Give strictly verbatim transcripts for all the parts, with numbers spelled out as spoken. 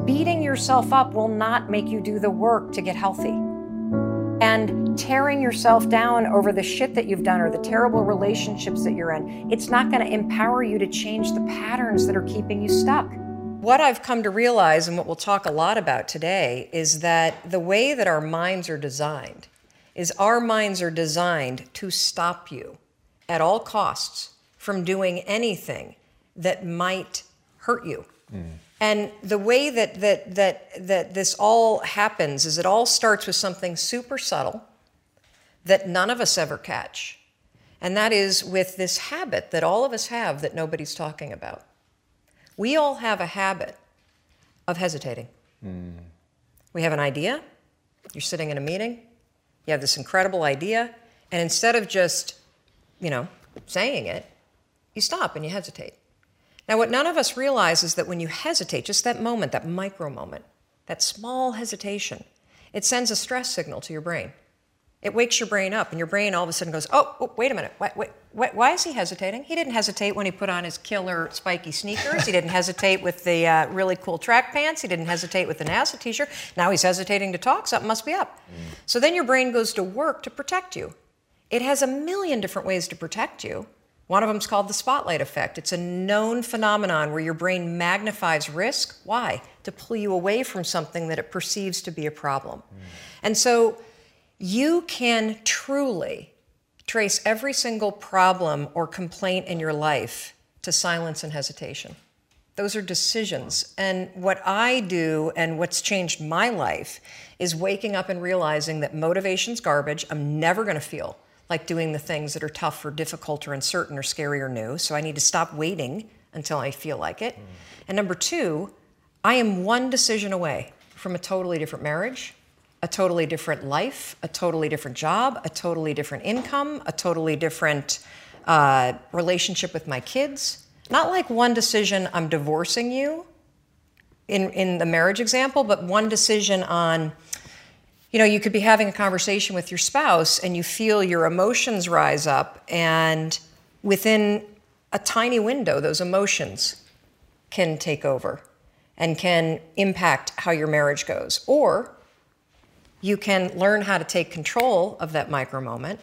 beating yourself up will not make you do the work to get healthy. And tearing yourself down over the shit that you've done or the terrible relationships that you're in, it's not going to empower you to change the patterns that are keeping you stuck. What I've come to realize, and what we'll talk a lot about today, is that the way that our minds are designed is our minds are designed to stop you at all costs from doing anything that might hurt you. Mm. And the way that, that, that, that this all happens is it all starts with something super subtle that none of us ever catch. And that is with this habit that all of us have that nobody's talking about. We all have a habit of hesitating. Mm. We have an idea. You're sitting in a meeting. You have this incredible idea. And instead of just, you know, saying it, you stop and you hesitate. Now, what none of us realize is that when you hesitate, just that moment, that micro moment, that small hesitation, it sends a stress signal to your brain. It wakes your brain up, and your brain all of a sudden goes, oh, oh wait a minute, wait, wait, wait, why is he hesitating? He didn't hesitate when he put on his killer spiky sneakers. He didn't hesitate with the uh, really cool track pants. He didn't hesitate with the NASA t-shirt. Now he's hesitating to talk. Something must be up. Mm. So then your brain goes to work to protect you. It has a million different ways to protect you. One of them is called the spotlight effect. It's a known phenomenon where your brain magnifies risk. Why? To pull you away from something that it perceives to be a problem. Mm. And so you can truly trace every single problem or complaint in your life to silence and hesitation. Those are decisions. And what I do and what's changed my life is waking up and realizing that motivation's garbage. I'm never going to feel like doing the things that are tough or difficult or uncertain or scary or new. So I need to stop waiting until I feel like it. Mm. And number two, I am one decision away from a totally different marriage, a totally different life, a totally different job, a totally different income, a totally different uh, relationship with my kids. Not like one decision, I'm divorcing you in, in the marriage example, but one decision on, you know, you could be having a conversation with your spouse and you feel your emotions rise up, and within a tiny window, those emotions can take over and can impact how your marriage goes. Or you can learn how to take control of that micro moment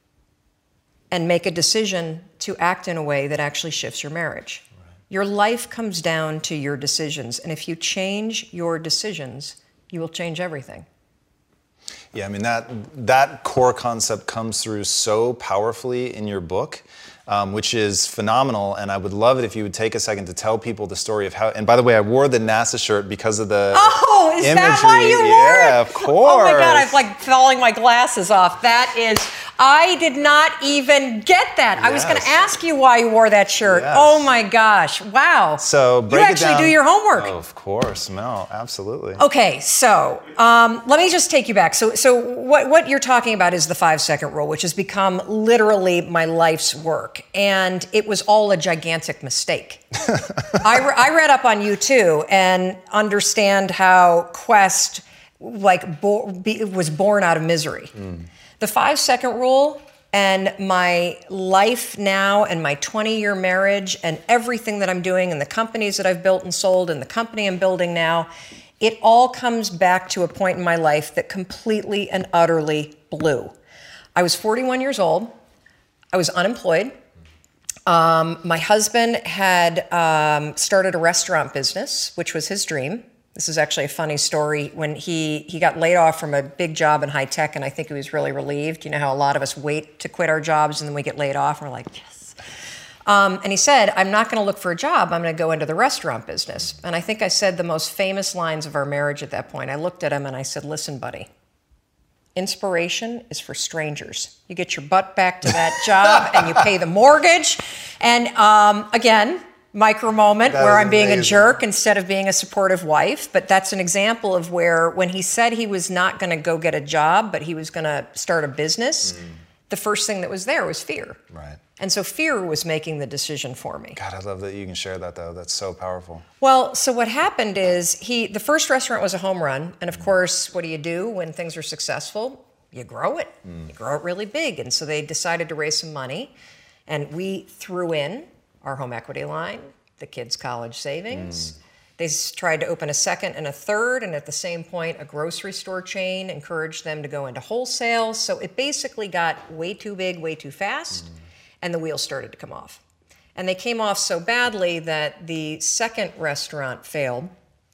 and make a decision to act in a way that actually shifts your marriage. Right. Your life comes down to your decisions. And if you change your decisions, you will change everything. Yeah, I mean, that that core concept comes through so powerfully in your book, um, which is phenomenal. And I would love it if you would take a second to tell people the story of how, and by the way, I wore the NASA shirt because of the Oh, is imagery. that why you wore it? Yeah, of course. Oh my God, I'm like falling my glasses off. That is, I did not even get that. Yes. I was going to ask you why you wore that shirt. Yes. Oh my gosh, wow. So break you it actually down. do your homework. Oh, of course, Mel, absolutely. Okay, so um, let me just take you back. So, so what, what you're talking about is the five-second rule, which has become literally my life's work. And it was all a gigantic mistake. I, re- I read up on you too and understand how Quest like bo- be, was born out of misery. Mm. The five-second rule and my life now and my twenty-year marriage and everything that I'm doing and the companies that I've built and sold and the company I'm building now, it all comes back to a point in my life that completely and utterly blew. I was forty-one years old. I was unemployed. Um, my husband had um, started a restaurant business, which was his dream. This is actually a funny story. When he, he got laid off from a big job in high tech, and I think he was really relieved. You know how a lot of us wait to quit our jobs and then we get laid off and we're like, yes. Um, and he said, I'm not going to look for a job. I'm going to go into the restaurant business. And I think I said the most famous lines of our marriage at that point. I looked at him and I said, listen, buddy, inspiration is for strangers. You get your butt back to that job and you pay the mortgage. And um, again, micro moment that where I'm being amazing. a jerk instead of being a supportive wife. But that's an example of where when he said he was not going to go get a job, but he was going to start a business, mm. the first thing that was there was fear. Right. And so fear was making the decision for me. God, I love that you can share that, though. That's so powerful. Well, so what happened is he, the first restaurant was a home run. And of course, what do you do when things are successful? You grow it. Mm. You grow it really big. And so they decided to raise some money. And we threw in our home equity line, the kids' college savings. Mm. They tried to open a second and a third, and at the same point, a grocery store chain encouraged them to go into wholesale. So it basically got way too big, way too fast, mm. and the wheels started to come off. And they came off so badly that the second restaurant failed,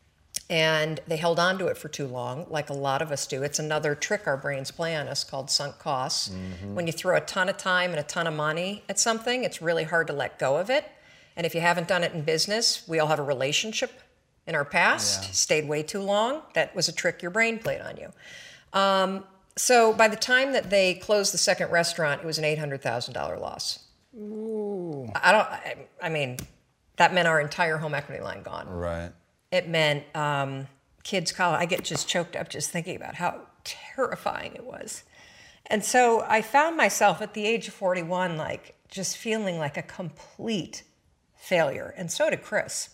and they held on to it for too long, like a lot of us do. It's another trick our brains play on us called sunk costs. Mm-hmm. When you throw a ton of time and a ton of money at something, it's really hard to let go of it. And if you haven't done it in business, we all have a relationship in our past, yeah. stayed way too long. That was a trick your brain played on you. Um, so by the time that they closed the second restaurant, it was an eight hundred thousand dollars loss. Ooh. I don't, I, I mean, that meant our entire home equity line gone. Right. It meant um, kids' college. I get just choked up just thinking about how terrifying it was. And so I found myself at the age of forty-one, like just feeling like a complete failure. And so did Chris.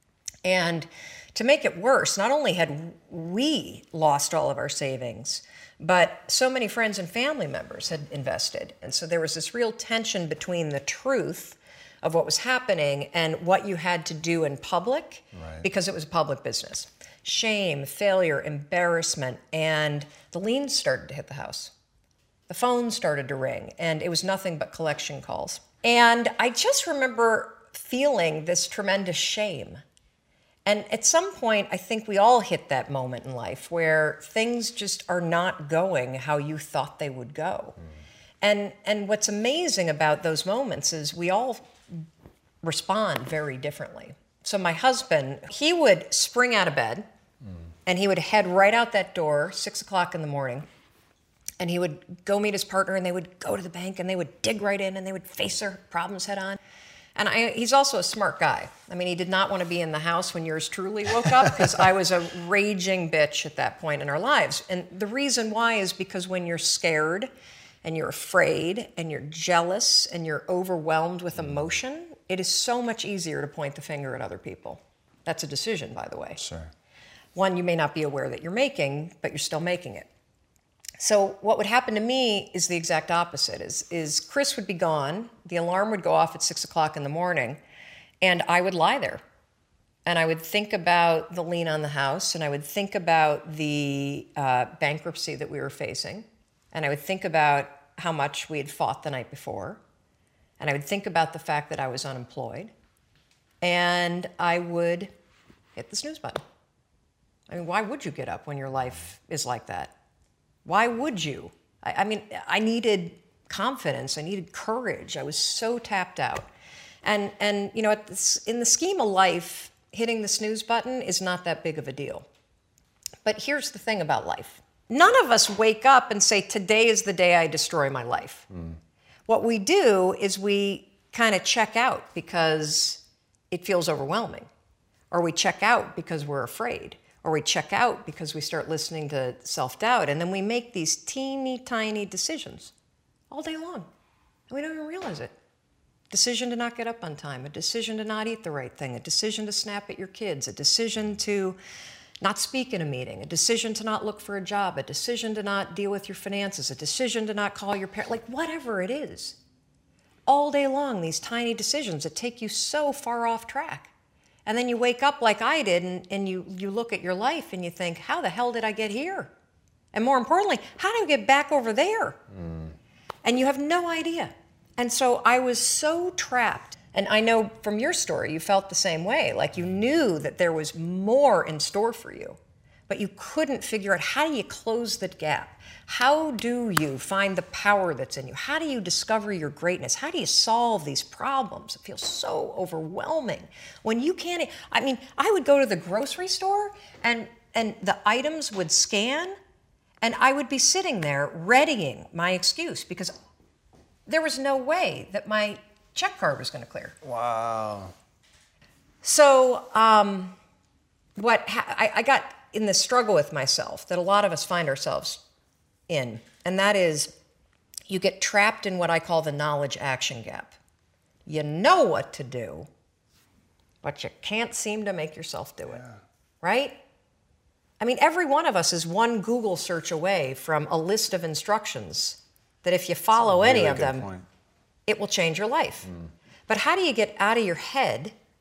And to make it worse, not only had we lost all of our savings, but so many friends and family members had invested. And so there was this real tension between the truth of what was happening and what you had to do in public, right. because it was a public business. Shame, failure, embarrassment, and the liens started to hit the house. The phone started to ring, and it was nothing but collection calls. And I just remember feeling this tremendous shame. And at some point, I think we all hit that moment in life where things just are not going how you thought they would go. Mm. And, and what's amazing about those moments is we all respond very differently. So my husband, he would spring out of bed mm. and he would head right out that door, six o'clock in the morning, and he would go meet his partner and they would go to the bank and they would dig right in and they would face their problems head on. And I, he's also a smart guy. I mean, he did not want to be in the house when yours truly woke up because I was a raging bitch at that point in our lives. And the reason why is because when you're scared and you're afraid and you're jealous and you're overwhelmed with emotion, it is so much easier to point the finger at other people. That's a decision, by the way. Sure. One you may not be aware that you're making, but you're still making it. So what would happen to me is the exact opposite, is, is Chris would be gone, the alarm would go off at six o'clock in the morning, and I would lie there. And I would think about the lien on the house, and I would think about the uh, bankruptcy that we were facing, and I would think about how much we had fought the night before, and I would think about the fact that I was unemployed, and I would hit the snooze button. I mean, why would you get up when your life is like that? Why would you? I, I mean, I needed confidence. I needed courage. I was so tapped out. And, and you know, at this, in the scheme of life, hitting the snooze button is not that big of a deal. But here's the thing about life. None of us wake up and say, today is the day I destroy my life. Mm. What we do is we kind of check out because it feels overwhelming. Or we check out because we're afraid. Or we check out because we start listening to self-doubt, and then we make these teeny tiny decisions all day long, and we don't even realize it. Decision to not get up on time, a decision to not eat the right thing, a decision to snap at your kids, a decision to not speak in a meeting, a decision to not look for a job, a decision to not deal with your finances, a decision to not call your parents, like whatever it is. All day long, these tiny decisions that take you so far off track. And then you wake up like I did, and, and you, you look at your life and you think, how the hell did I get here? And more importantly, how do I get back over there? Mm. And you have no idea. And so I was so trapped. And I know from your story, you felt the same way. Like you knew that there was more in store for you, but you couldn't figure out, how do you close the gap? How do you find the power that's in you? How do you discover your greatness? How do you solve these problems? It feels so overwhelming when you can't. I mean, I would go to the grocery store and, and the items would scan, and I would be sitting there readying my excuse because there was no way that my check card was going to clear. Wow. So um, what ha- I, I got in this struggle with myself that a lot of us find ourselves in, and that is you get trapped in what I call the knowledge action gap. You know what to do, but you can't seem to make yourself do it, yeah. Right? I mean, every one of us is one Google search away from a list of instructions that if you follow really any of them, point. It will change your life. Mm. But how do you get out of your head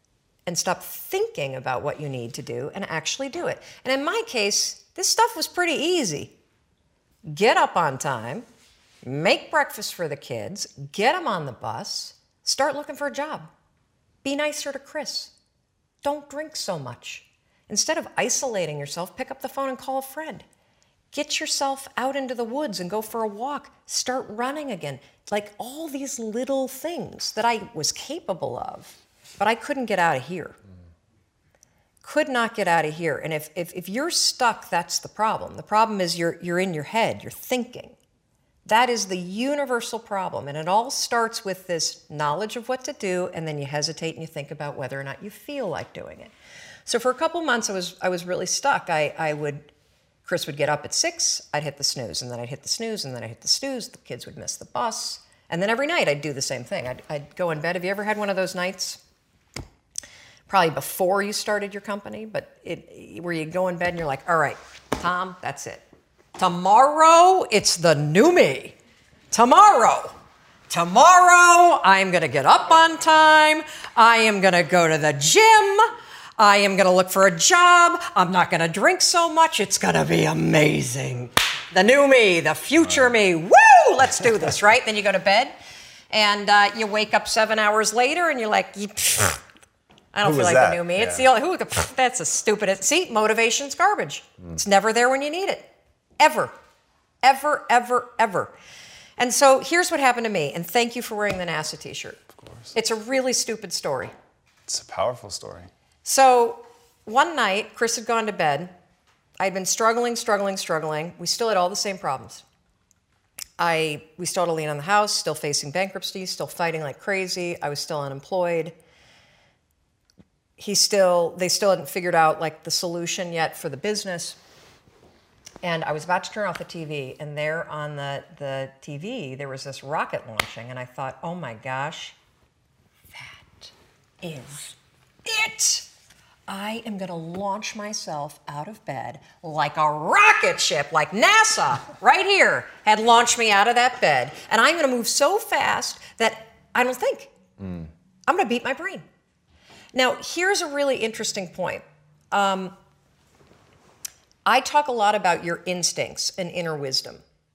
and stop thinking about what you need to do and actually do it. And in my case, this stuff was pretty easy. Get up on time, make breakfast for the kids, get them on the bus, start looking for a job. Be nicer to Chris. Don't drink so much. Instead of isolating yourself, pick up the phone and call a friend. Get yourself out into the woods and go for a walk. Start running again. Like all these little things that I was capable of, but I couldn't get out of here. Could not get out of here. And if, if, if you're stuck, that's the problem. The problem is you're, you're in your head, you're thinking. That is the universal problem. And it all starts with this knowledge of what to do, and then you hesitate and you think about whether or not you feel like doing it. So for a couple months, I was, I was really stuck. I, I would, Chris would get up at six, I'd hit the snooze, and then I'd hit the snooze, and then I'd hit the snooze. The kids would miss the bus. And then every night I'd do the same thing. I'd, I'd go in bed. Have you ever had one of those nights? Probably before you started your company, but it, where you go in bed and you're like, all right, Tom, that's it. Tomorrow, it's the new me. Tomorrow. Tomorrow, I'm going to get up on time. I am going to go to the gym. I am going to look for a job. I'm not going to drink so much. It's going to be amazing. The new me, the future me. Woo! Let's do this, right? Then you go to bed, and uh, you wake up seven hours later, and you're like, I don't Who feel like that? the new me. Yeah. It's the only, who, the, that's the stupidest. See, motivation's garbage. Mm. It's never there when you need it. Ever. Ever, ever, ever. And so here's what happened to me, and thank you for wearing the NASA t-shirt. Of course. It's a really stupid story. It's a powerful story. So one night, Chris had gone to bed. I'd been struggling, struggling, struggling. We still had all the same problems. I, we still had a lien on the house, still facing bankruptcy, still fighting like crazy. I was still unemployed. He still, they still hadn't figured out like the solution yet for the business. And I was about to turn off the T V, and there on the, the T V, there was this rocket launching, and I thought, oh my gosh, that is it. I am going to launch myself out of bed like a rocket ship, like NASA, right here, had launched me out of that bed. And I'm going to move so fast that I don't think. Mm. I'm going to beat my brain. Now, here's a really interesting point. Um, I talk a lot about your instincts and inner wisdom.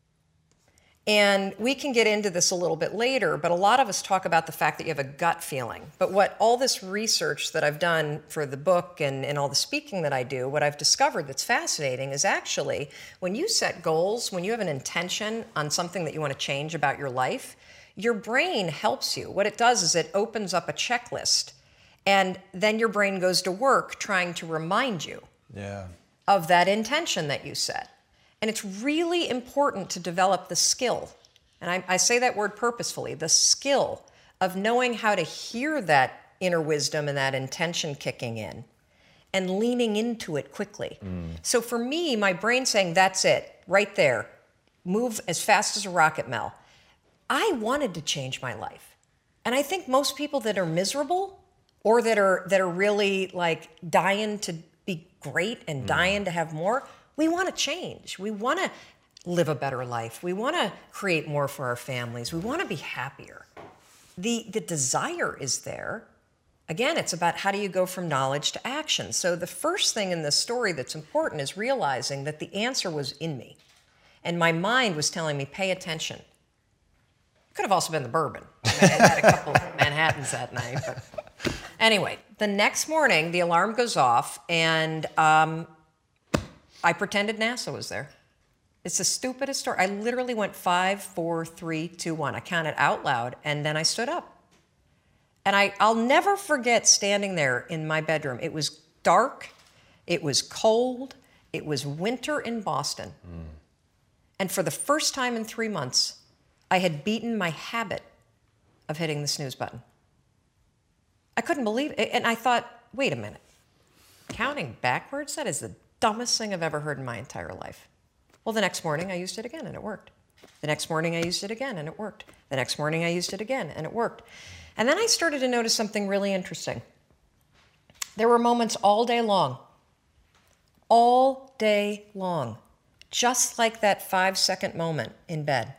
And we can get into this a little bit later, but a lot of us talk about the fact that you have a gut feeling. But what all this research that I've done for the book and, and all the speaking that I do, what I've discovered that's fascinating is actually when you set goals, when you have an intention on something that you want to change about your life, your brain helps you. What it does is it opens up a checklist, and then your brain goes to work trying to remind you yeah. of that intention that you set. And it's really important to develop the skill, and I, I say that word purposefully, the skill of knowing how to hear that inner wisdom and that intention kicking in and leaning into it quickly. Mm. So for me, my brain saying, that's it, right there, move as fast as a rocket, Mel. I wanted to change my life. And I think most people that are miserable or that are, that are really like dying to be great and mm. dying to have more, we want to change. We want to live a better life. We want to create more for our families. We want to be happier. The, the desire is there. Again, it's about how do you go from knowledge to action. So the first thing in this story that's important is realizing that the answer was in me. And my mind was telling me, pay attention. It could have also been the bourbon. I had a couple of Manhattans that night. But anyway, the next morning, the alarm goes off, and um, I pretended NASA was there. It's the stupidest story. I literally went five, four, three, two, one. I counted out loud, and then I stood up. And I, I'll never forget standing there in my bedroom. It was dark. It was cold. It was winter in Boston. Mm. And for the first time in three months, I had beaten my habit of hitting the snooze button. I couldn't believe it. And I thought, wait a minute. Counting backwards? That is the dumbest thing I've ever heard in my entire life. Well, the next morning I used it again and it worked. The next morning I used it again and it worked. The next morning I used it again and it worked. And then I started to notice something really interesting. There were moments all day long, all day long, just like that five-second moment in bed,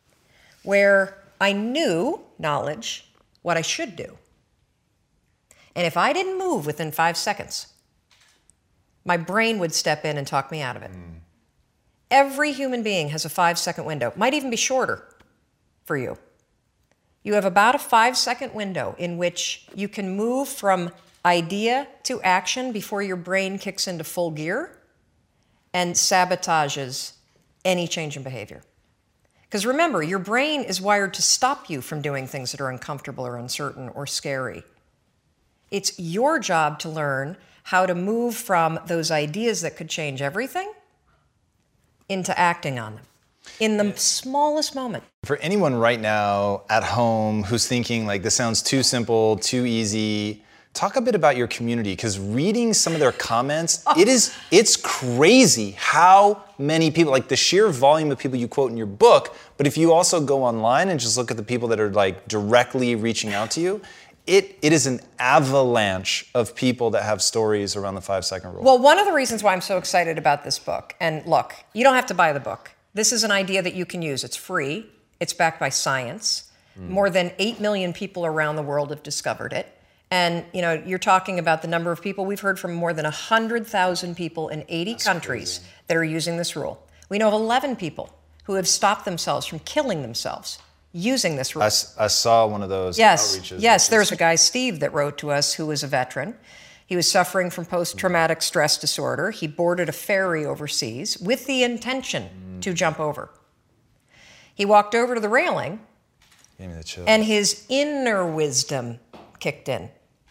where I knew, knowledge, what I should do. And if I didn't move within five seconds, my brain would step in and talk me out of it. Mm. Every human being has a five-second window. Might even be shorter for you. You have about a five-second window in which you can move from idea to action before your brain kicks into full gear and sabotages any change in behavior. Because remember, your brain is wired to stop you from doing things that are uncomfortable or uncertain or scary. It's your job to learn how to move from those ideas that could change everything into acting on them in the smallest moment. For anyone right now at home who's thinking like this sounds too simple, too easy, talk a bit about your community, because reading some of their comments, oh. it is it's crazy how many people, like the sheer volume of people you quote in your book, but if you also go online and just look at the people that are like directly reaching out to you, It, it is an avalanche of people that have stories around the five-second rule. Well, one of the reasons why I'm so excited about this book, and look, you don't have to buy the book. This is an idea that you can use. It's free. It's backed by science. Mm. More than eight million people around the world have discovered it. And, you know, you're talking about the number of people. We've heard from more than one hundred thousand people in eighty That's countries crazy. That are using this rule. We know of eleven people who have stopped themselves from killing themselves using this rule. I, I saw one of those yes, outreaches. Yes, there's a guy, Steve, that wrote to us who was a veteran. He was suffering from post-traumatic stress disorder. He boarded a ferry overseas with the intention mm. to jump over. He walked over to the railing, Gave me the chills. And his inner wisdom kicked in.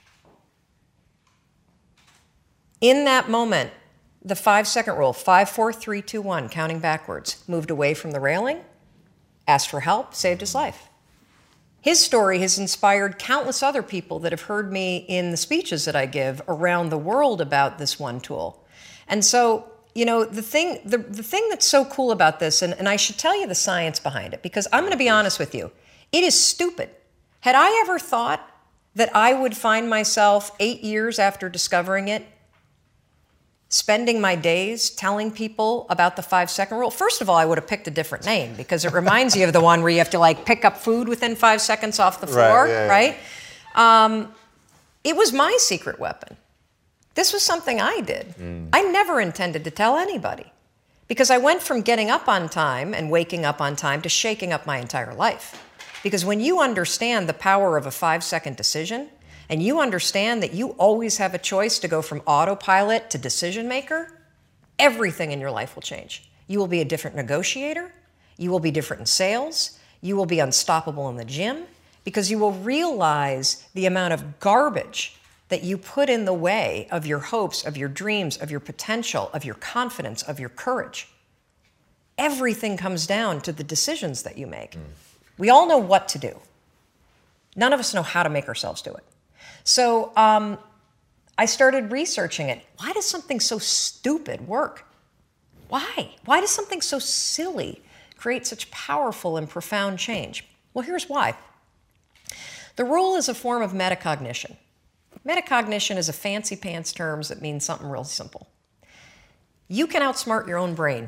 In that moment, the five-second rule, five, four, three, two, one, counting backwards, moved away from the railing, asked for help, saved his life. His story has inspired countless other people that have heard me in the speeches that I give around the world about this one tool. And so, you know, the thing, the, the thing that's so cool about this, and, and I should tell you the science behind it, because I'm going to be honest with you, it is stupid. Had I ever thought that I would find myself eight years after discovering it, spending my days telling people about the five-second rule? First of all, I would have picked a different name, because it reminds you of the one where you have to like pick up food within five seconds off the floor, right? Yeah, yeah. right? Um, it was my secret weapon. This was something I did. Mm. I never intended to tell anybody, because I went from getting up on time and waking up on time to shaking up my entire life. Because when you understand the power of a five-second decision, and you understand that you always have a choice to go from autopilot to decision maker, everything in your life will change. You will be a different negotiator. You will be different in sales. You will be unstoppable in the gym, because you will realize the amount of garbage that you put in the way of your hopes, of your dreams, of your potential, of your confidence, of your courage. Everything comes down to the decisions that you make. Mm. We all know what to do. None of us know how to make ourselves do it. So um, I started researching it. Why does something so stupid work? Why? Why does something so silly create such powerful and profound change? Well, here's why. The rule is a form of metacognition. Metacognition is a fancy pants term that means something real simple. You can outsmart your own brain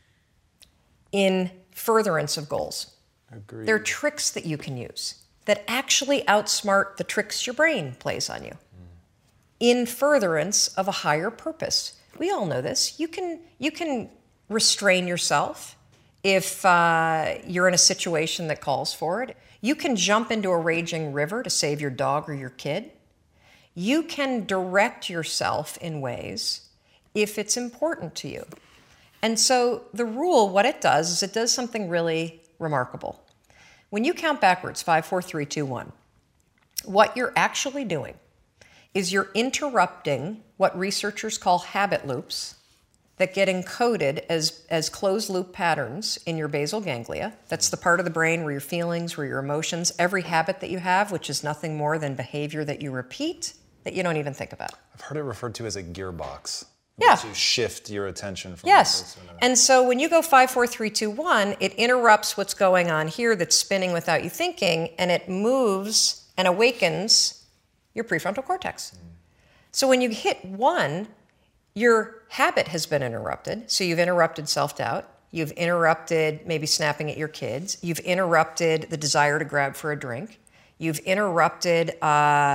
in furtherance of goals. Agreed. There are tricks that you can use that actually outsmart the tricks your brain plays on you mm. in furtherance of a higher purpose. We all know this. You can, you can restrain yourself if uh, you're in a situation that calls for it. You can jump into a raging river to save your dog or your kid. You can direct yourself in ways if it's important to you. And so the rule, what it does is it does something really remarkable. When you count backwards, five, four, three, two, one, what you're actually doing is you're interrupting what researchers call habit loops that get encoded as, as closed loop patterns in your basal ganglia. That's the part of the brain where your feelings, where your emotions, every habit that you have, which is nothing more than behavior that you repeat that you don't even think about. I've heard it referred to as a gearbox. Yeah. To shift your attention from yes. one place to another. And so when you go five, four, three, two, one, it interrupts what's going on here that's spinning without you thinking, and it moves and awakens your prefrontal cortex. Mm. So when you hit one, your habit has been interrupted. So you've interrupted self-doubt. You've interrupted maybe snapping at your kids. You've interrupted the desire to grab for a drink. You've interrupted uh,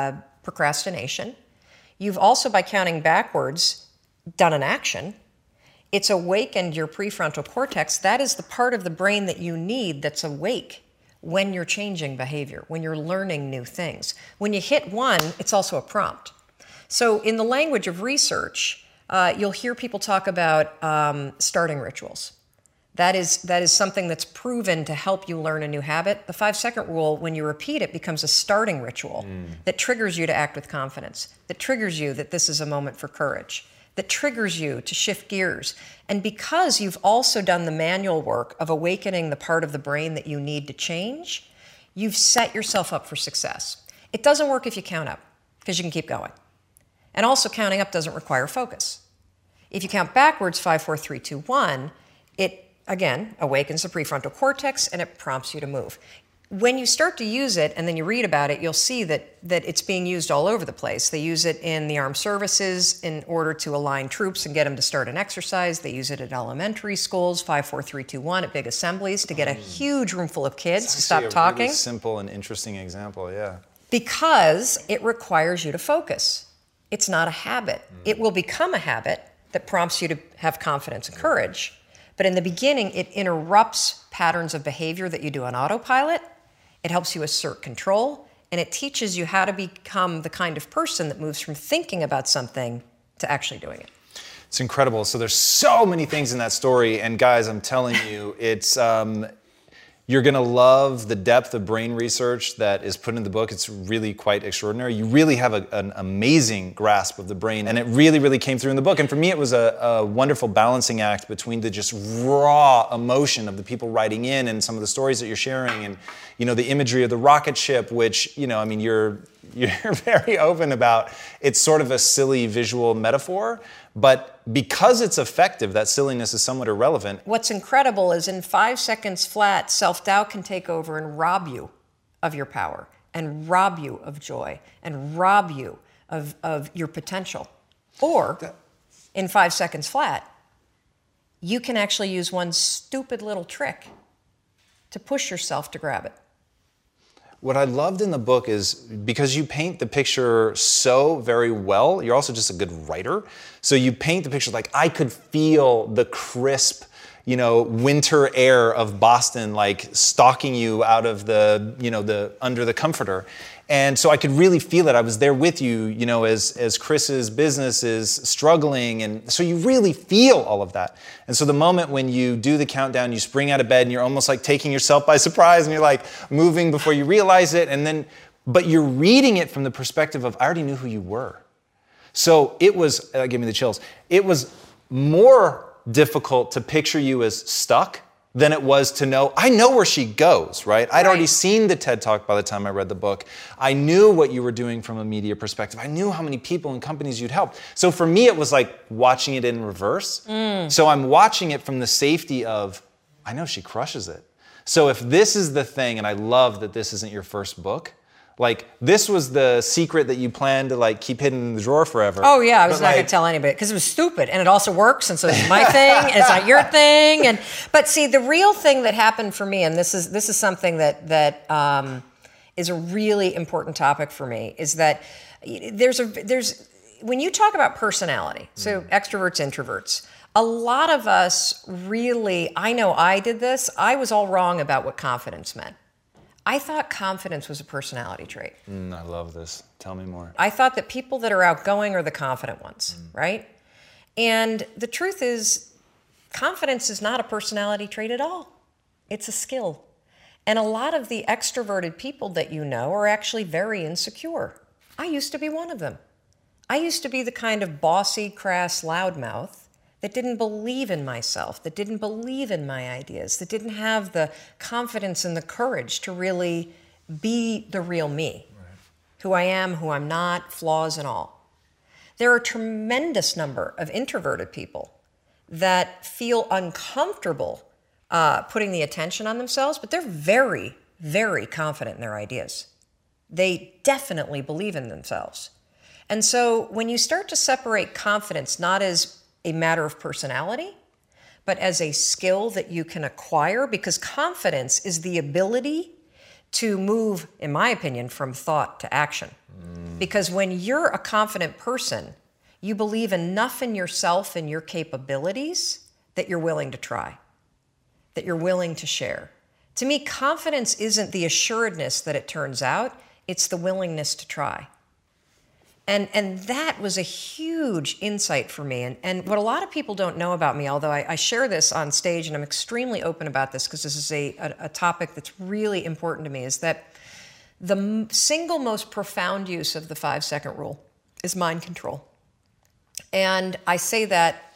procrastination. You've also, by counting backwards, done an action. It's awakened your prefrontal cortex. That is the part of the brain that you need that's awake when you're changing behavior, when you're learning new things. When you hit one, it's also a prompt. So in the language of research, uh, you'll hear people talk about um, starting rituals. That is, that is something that's proven to help you learn a new habit. The five-second rule, when you repeat it, becomes a starting ritual mm. that triggers you to act with confidence, that triggers you that this is a moment for courage, that triggers you to shift gears. And because you've also done the manual work of awakening the part of the brain that you need to change, you've set yourself up for success. It doesn't work if you count up, because you can keep going. And also counting up doesn't require focus. If you count backwards, five, four, three, two, one, it again, awakens the prefrontal cortex and it prompts you to move. When you start to use it and then you read about it, you'll see that, that it's being used all over the place. They use it in the armed services in order to align troops and get them to start an exercise. They use it at elementary schools, five, four, three, two, one, at big assemblies to get a huge room full of kids it's to stop a talking. Really simple and interesting example, yeah. Because it requires you to focus. It's not a habit. Mm. It will become a habit that prompts you to have confidence and courage. But in the beginning, it interrupts patterns of behavior that you do on autopilot. It helps you assert control, and it teaches you how to become the kind of person that moves from thinking about something to actually doing it. It's incredible. So there's so many things in that story, and guys, I'm telling you, it's um, you're going to love the depth of brain research that is put in the book. It's really quite extraordinary. You really have a, an amazing grasp of the brain, and it really, really came through in the book. And for me, it was a, a wonderful balancing act between the just raw emotion of the people writing in and some of the stories that you're sharing, and you know, the imagery of the rocket ship, which, you know, I mean, you're you're very open about. It's sort of a silly visual metaphor, but because it's effective, that silliness is somewhat irrelevant. What's incredible is in five seconds flat, self-doubt can take over and rob you of your power, and rob you of joy, and rob you of, of your potential. Or, in five seconds flat, you can actually use one stupid little trick to push yourself to grab it. What I loved in the book is because you paint the picture so very well, you're also just a good writer. So you paint the picture like I could feel the crisp, you know, winter air of Boston like stalking you out of the, you know, the under the comforter. And so I could really feel it. I was there with you, you know, as, as Chris's business is struggling. And so you really feel all of that. And so the moment when you do the countdown, you spring out of bed and you're almost like taking yourself by surprise and you're like moving before you realize it. And then, but you're reading it from the perspective of, I already knew who you were. So it was, that gave me the chills. It was more difficult to picture you as stuck than it was to know, I know where she goes, right? I'd right. already seen the TED Talk by the time I read the book. I knew what you were doing from a media perspective. I knew how many people and companies you'd helped. So for me, it was like watching it in reverse. Mm. So I'm watching it from the safety of, I know she crushes it. So if this is the thing, and I love that this isn't your first book, like this was the secret that you planned to like keep hidden in the drawer forever. Oh yeah, I was but not like, going to tell anybody because it was stupid, and it also works, and so it's my thing, and it's not your thing. And but see, the real thing that happened for me, and this is this is something that that um, is a really important topic for me, is that there's a there's when you talk about personality, so mm. extroverts, introverts. A lot of us really, I know I did this. I was all wrong about what confidence meant. I thought confidence was a personality trait. Mm, I love this. Tell me more. I thought that people that are outgoing are the confident ones, mm. right? And the truth is, confidence is not a personality trait at all. It's a skill. And a lot of the extroverted people that you know are actually very insecure. I used to be one of them. I used to be the kind of bossy, crass loudmouth that didn't believe in myself, that didn't believe in my ideas, that didn't have the confidence and the courage to really be the real me, right. Who I am, who I'm not, flaws and all. There are a tremendous number of introverted people that feel uncomfortable uh, putting the attention on themselves, but they're very, very confident in their ideas. They definitely believe in themselves. And so when you start to separate confidence not as a matter of personality, but as a skill that you can acquire, because confidence is the ability to move, in my opinion, from thought to action. Mm. Because when you're a confident person, you believe enough in yourself and your capabilities that you're willing to try, that you're willing to share. To me, confidence isn't the assuredness that it turns out, it's the willingness to try. And, and that was a huge insight for me. And, and what a lot of people don't know about me, although I, I share this on stage and I'm extremely open about this because this is a, a, a topic that's really important to me, is that the m- single most profound use of the five second rule is mind control. And I say that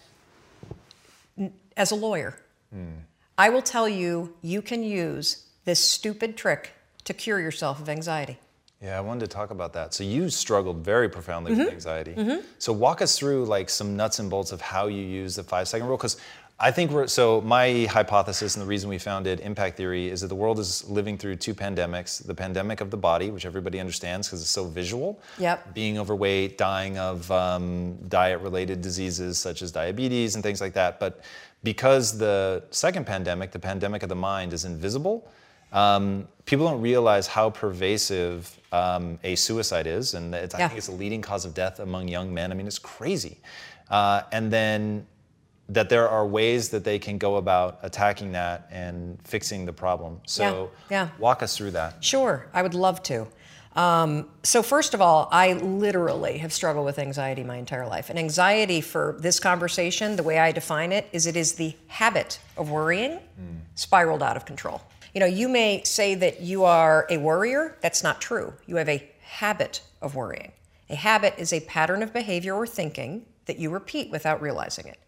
as a lawyer. Mm. I will tell you, you can use this stupid trick to cure yourself of anxiety. Yeah, I wanted to talk about that. So you struggled very profoundly mm-hmm. with anxiety. Mm-hmm. So walk us through like some nuts and bolts of how you use the five second rule. Because I think we're, so my hypothesis and the reason we founded Impact Theory is that the world is living through two pandemics. The pandemic of the body, which everybody understands because it's so visual. Yep. Being overweight, dying of um, diet-related diseases such as diabetes and things like that. But because the second pandemic, the pandemic of the mind, is invisible, um, people don't realize how pervasive um, a suicide is. And it's, yeah. I think it's the leading cause of death among young men. I mean, it's crazy. Uh, and then that there are ways that they can go about attacking that and fixing the problem. So yeah, yeah. walk us through that. Sure, I would love to. Um, so first of all, I literally have struggled with anxiety my entire life. And anxiety, for this conversation, the way I define it, is it is the habit of worrying mm. spiraled out of control. You know, you may say that you are a worrier. That's not true. You have a habit of worrying. A habit is a pattern of behavior or thinking that you repeat without realizing it.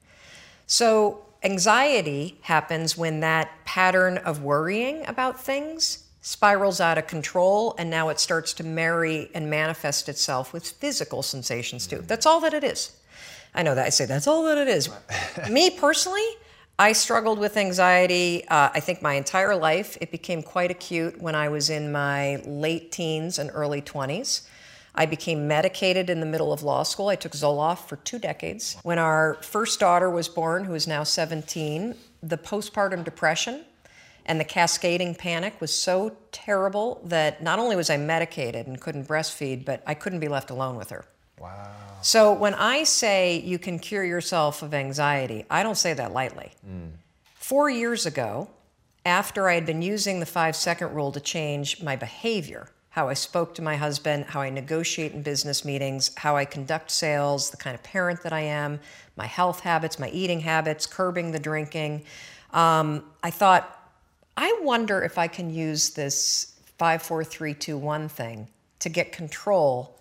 So anxiety happens when that pattern of worrying about things spirals out of control, and now it starts to marry and manifest itself with physical sensations too. That's all that it is. I know that I say that's all that it is. Me personally, I struggled with anxiety, uh, I think my entire life. It became quite acute when I was in my late teens and early twenties. I became medicated in the middle of law school. I took Zoloft for two decades. When our first daughter was born, who is now seventeen, the postpartum depression and the cascading panic was so terrible that not only was I medicated and couldn't breastfeed, but I couldn't be left alone with her. Wow. So when I say you can cure yourself of anxiety, I don't say that lightly. Mm. Four years ago, after I had been using the five-second rule to change my behavior, how I spoke to my husband, how I negotiate in business meetings, how I conduct sales, the kind of parent that I am, my health habits, my eating habits, curbing the drinking. Um, I thought, I wonder if I can use this five, four, three, two, one thing to get control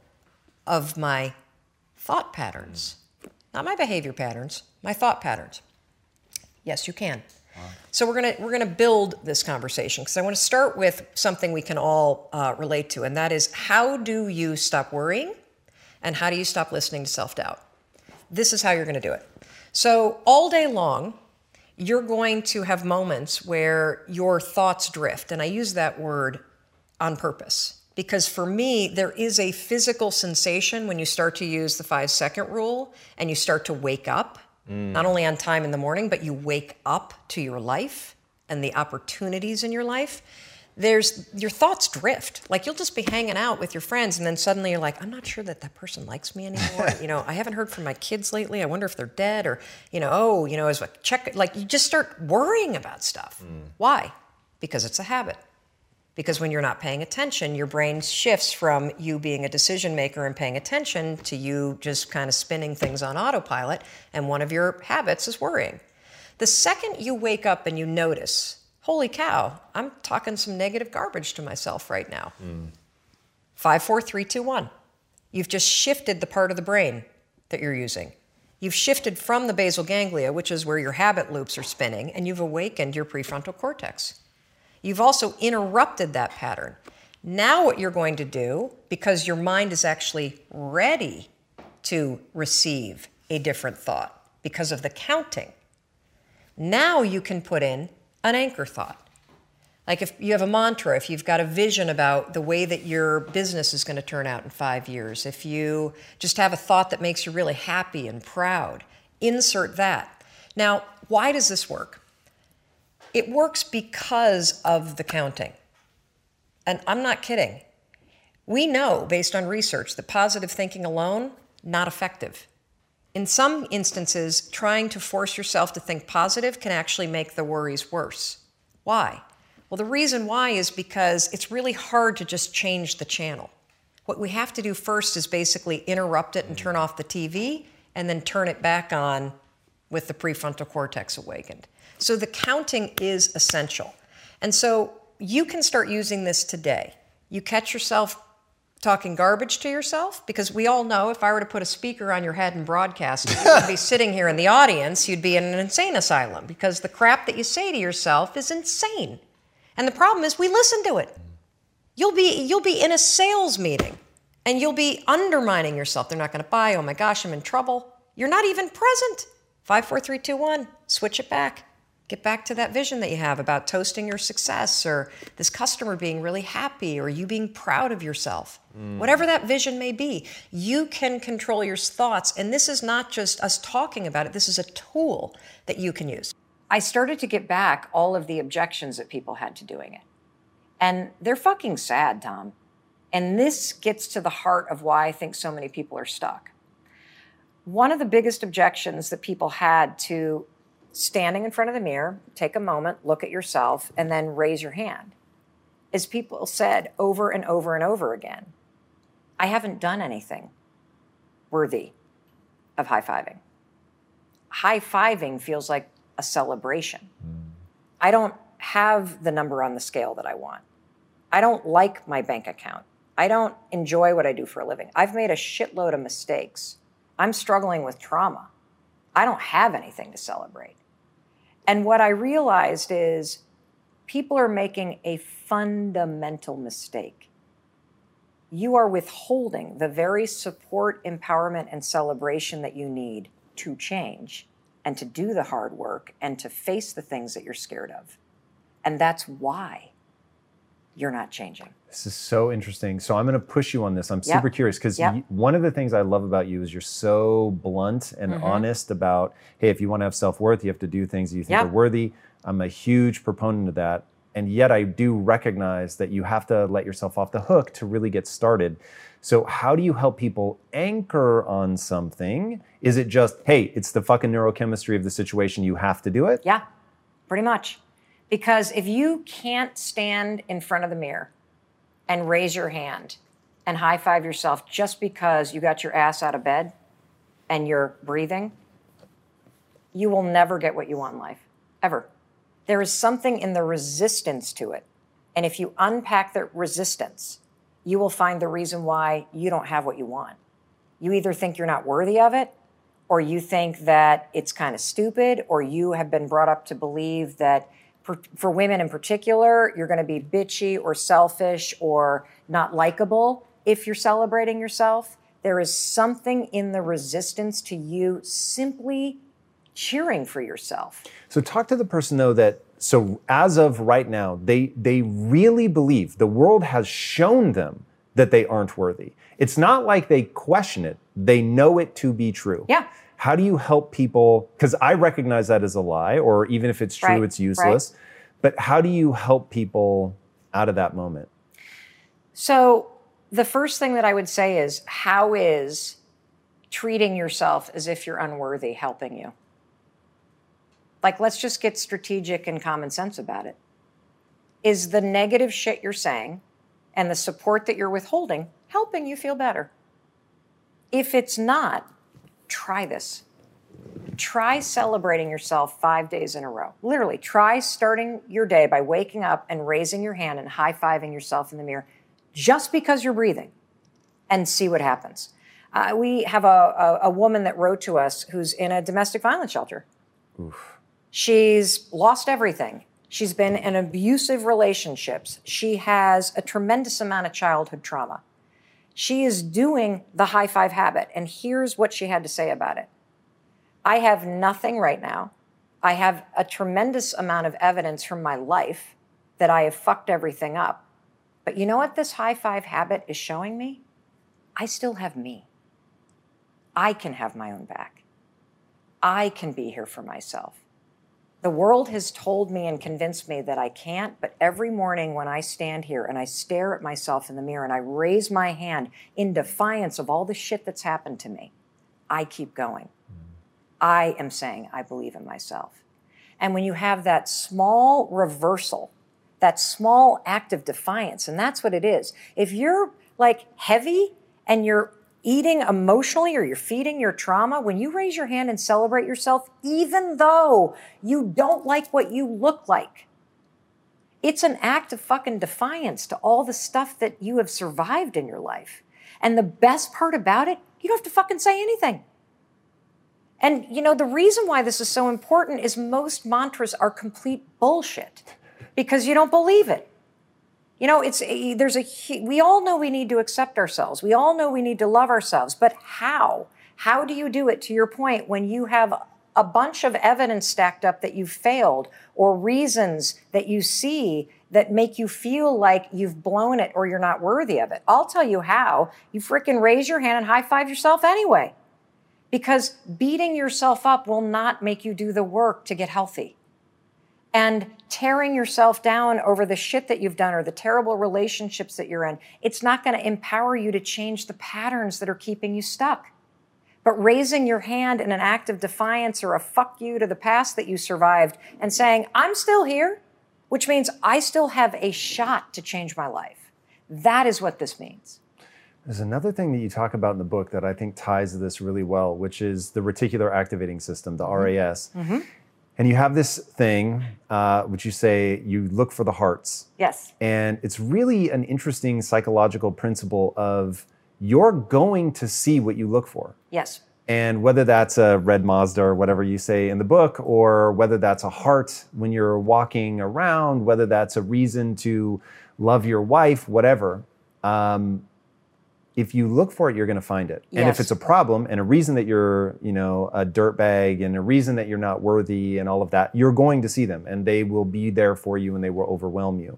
of my thought patterns. Not my behavior patterns, my thought patterns. Yes, you can. Wow. So we're gonna we're gonna build this conversation because I want to start with something we can all uh, relate to, and that is, how do you stop worrying, and how do you stop listening to self-doubt? This is how you're going to do it. So all day long, you're going to have moments where your thoughts drift, and I use that word on purpose because for me, there is a physical sensation when you start to use the five-second rule and you start to wake up. Mm. Not only on time in the morning, but you wake up to your life and the opportunities in your life. There's your thoughts drift. Like you'll just be hanging out with your friends and then suddenly you're like, I'm not sure that that person likes me anymore. you know, I haven't heard from my kids lately. I wonder if they're dead, or, you know, oh, you know, as a check, like you just start worrying about stuff. Mm. Why? Because it's a habit. Because when you're not paying attention, your brain shifts from you being a decision maker and paying attention to you just kind of spinning things on autopilot, and one of your habits is worrying. The second you wake up and you notice, holy cow, I'm talking some negative garbage to myself right now. Mm. Five, four, three, two, one. You've just shifted the part of the brain that you're using. You've shifted from the basal ganglia, which is where your habit loops are spinning, and you've awakened your prefrontal cortex. You've also interrupted that pattern. Now what you're going to do, because your mind is actually ready to receive a different thought because of the counting, now you can put in an anchor thought. Like if you have a mantra, if you've got a vision about the way that your business is going to turn out in five years, if you just have a thought that makes you really happy and proud, insert that. Now, why does this work? It works because of the counting. And I'm not kidding. We know, based on research, that positive thinking alone, not effective. In some instances, trying to force yourself to think positive can actually make the worries worse. Why? Well, the reason why is because it's really hard to just change the channel. What we have to do first is basically interrupt it and turn off the T V, and then turn it back on with the prefrontal cortex awakened. So the counting is essential. And so you can start using this today. You catch yourself talking garbage to yourself, because we all know if I were to put a speaker on your head and broadcast, you would be sitting here in the audience, you'd be in an insane asylum, because the crap that you say to yourself is insane. And the problem is we listen to it. You'll be, you'll be in a sales meeting and you'll be undermining yourself. They're not going to buy. Oh my gosh, I'm in trouble. You're not even present. Five, four, three, two, one. Switch it back. Get back to that vision that you have about toasting your success, or this customer being really happy, or you being proud of yourself. Mm. Whatever that vision may be, you can control your thoughts. And this is not just us talking about it. This is a tool that you can use. I started to get back all of the objections that people had to doing it. And they're fucking sad, Tom. And this gets to the heart of why I think so many people are stuck. One of the biggest objections that people had to standing in front of the mirror, take a moment, look at yourself, and then raise your hand, is people said over and over and over again, I haven't done anything worthy of high-fiving. High-fiving feels like a celebration. Mm. I don't have the number on the scale that I want. I don't like my bank account. I don't enjoy what I do for a living. I've made a shitload of mistakes. I'm struggling with trauma. I don't have anything to celebrate. And what I realized is people are making a fundamental mistake. You are withholding the very support, empowerment, and celebration that you need to change and to do the hard work and to face the things that you're scared of. And that's why you're not changing. This is so interesting. So I'm going to push you on this. I'm super yep. curious, because yep. one of the things I love about you is you're so blunt and mm-hmm. honest about, hey, if you want to have self-worth, you have to do things that you think yep. are worthy. I'm a huge proponent of that. And yet I do recognize that you have to let yourself off the hook to really get started. So how do you help people anchor on something? Is it just, hey, it's the fucking neurochemistry of the situation, you have to do it? Yeah, pretty much. Because if you can't stand in front of the mirror and raise your hand and high-five yourself just because you got your ass out of bed and you're breathing, you will never get what you want in life, ever. There is something in the resistance to it. And if you unpack the resistance, you will find the reason why you don't have what you want. You either think you're not worthy of it, or you think that it's kind of stupid, or you have been brought up to believe that for women in particular, you're going to be bitchy or selfish or not likable if you're celebrating yourself. There is something in the resistance to you simply cheering for yourself. So talk to the person, though, that, so as of right now, they they really believe, the world has shown them that they aren't worthy. It's not like they question it. They know it to be true. Yeah. How do you help people? Because I recognize that as a lie, or even if it's true, right. it's useless. Right. But how do you help people out of that moment? So the first thing that I would say is, how is treating yourself as if you're unworthy helping you? Like, let's just get strategic and common sense about it. Is the negative shit you're saying and the support that you're withholding helping you feel better? If it's not, try this. Try celebrating yourself five days in a row. Literally, try starting your day by waking up and raising your hand and high-fiving yourself in the mirror just because you're breathing, and see what happens. Uh, we have a, a, a woman that wrote to us who's in a domestic violence shelter. Oof. She's lost everything. She's been in abusive relationships. She has a tremendous amount of childhood trauma. She is doing the high five habit, and here's what she had to say about it. I have nothing right now. I have a tremendous amount of evidence from my life that I have fucked everything up. But you know what this high five habit is showing me? I still have me. I can have my own back. I can be here for myself. The world has told me and convinced me that I can't, but every morning when I stand here and I stare at myself in the mirror and I raise my hand in defiance of all the shit that's happened to me, I keep going. Mm. I am saying I believe in myself. And when you have that small reversal, that small act of defiance, and that's what it is. If you're like heavy and you're eating emotionally or you're feeding your trauma, when you raise your hand and celebrate yourself, even though you don't like what you look like, it's an act of fucking defiance to all the stuff that you have survived in your life. And the best part about it, you don't have to fucking say anything. And you know, the reason why this is so important is most mantras are complete bullshit because you don't believe it. You know, it's there's a we all know we need to accept ourselves. We all know we need to love ourselves. But how? How do you do it, to your point, when you have a bunch of evidence stacked up that you've failed or reasons that you see that make you feel like you've blown it or you're not worthy of it? I'll tell you how. You freaking raise your hand and high five yourself anyway. Because beating yourself up will not make you do the work to get healthy. And tearing yourself down over the shit that you've done or the terrible relationships that you're in, it's not going to empower you to change the patterns that are keeping you stuck. But raising your hand in an act of defiance or a fuck you to the past that you survived and saying, I'm still here, which means I still have a shot to change my life. That is what this means. There's another thing that you talk about in the book that I think ties to this really well, which is the reticular activating system, the R A S. Mm-hmm. And you have this thing, uh, which you say you look for the hearts. Yes. And it's really an interesting psychological principle of you're going to see what you look for. Yes. And whether that's a red Mazda or whatever you say in the book, or whether that's a heart when you're walking around, whether that's a reason to love your wife, whatever, um, if you look for it, you're going to find it. Yes. And if it's a problem and a reason that you're, you know, a dirtbag and a reason that you're not worthy and all of that, you're going to see them and they will be there for you and they will overwhelm you.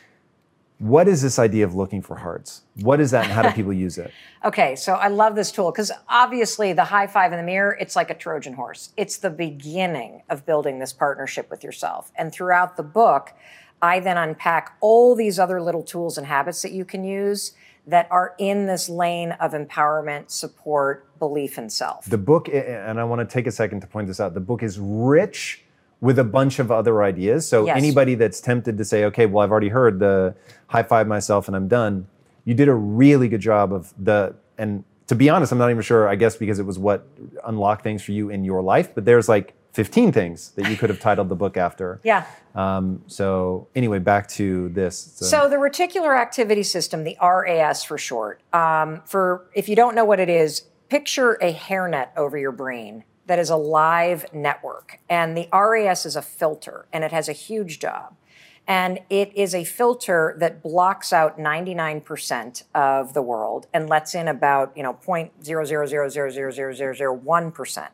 What is this idea of looking for hearts? What is that and how do people use it? Okay, so I love this tool because obviously the high five in the mirror, it's like a Trojan horse. It's the beginning of building this partnership with yourself. And throughout the book, I then unpack all these other little tools and habits that you can use that are in this lane of empowerment, support, belief in self. The book, and I want to take a second to point this out, the book is rich with a bunch of other ideas. So yes. Anybody that's tempted to say, okay, well, I've already heard the high five myself and I'm done, you did a really good job of the, and to be honest, I'm not even sure, I guess because it was what unlocked things for you in your life, but there's like fifteen things that you could have titled the book after. Yeah. Um, so anyway, back to this. So. so the reticular activity system, the R A S for short, um, for if you don't know what it is, picture a hairnet over your brain that is a live network. And the R A S is a filter, and it has a huge job. And it is a filter that blocks out ninety-nine percent of the world and lets in about, you know, zero point zero zero zero zero zero zero zero zero one percent.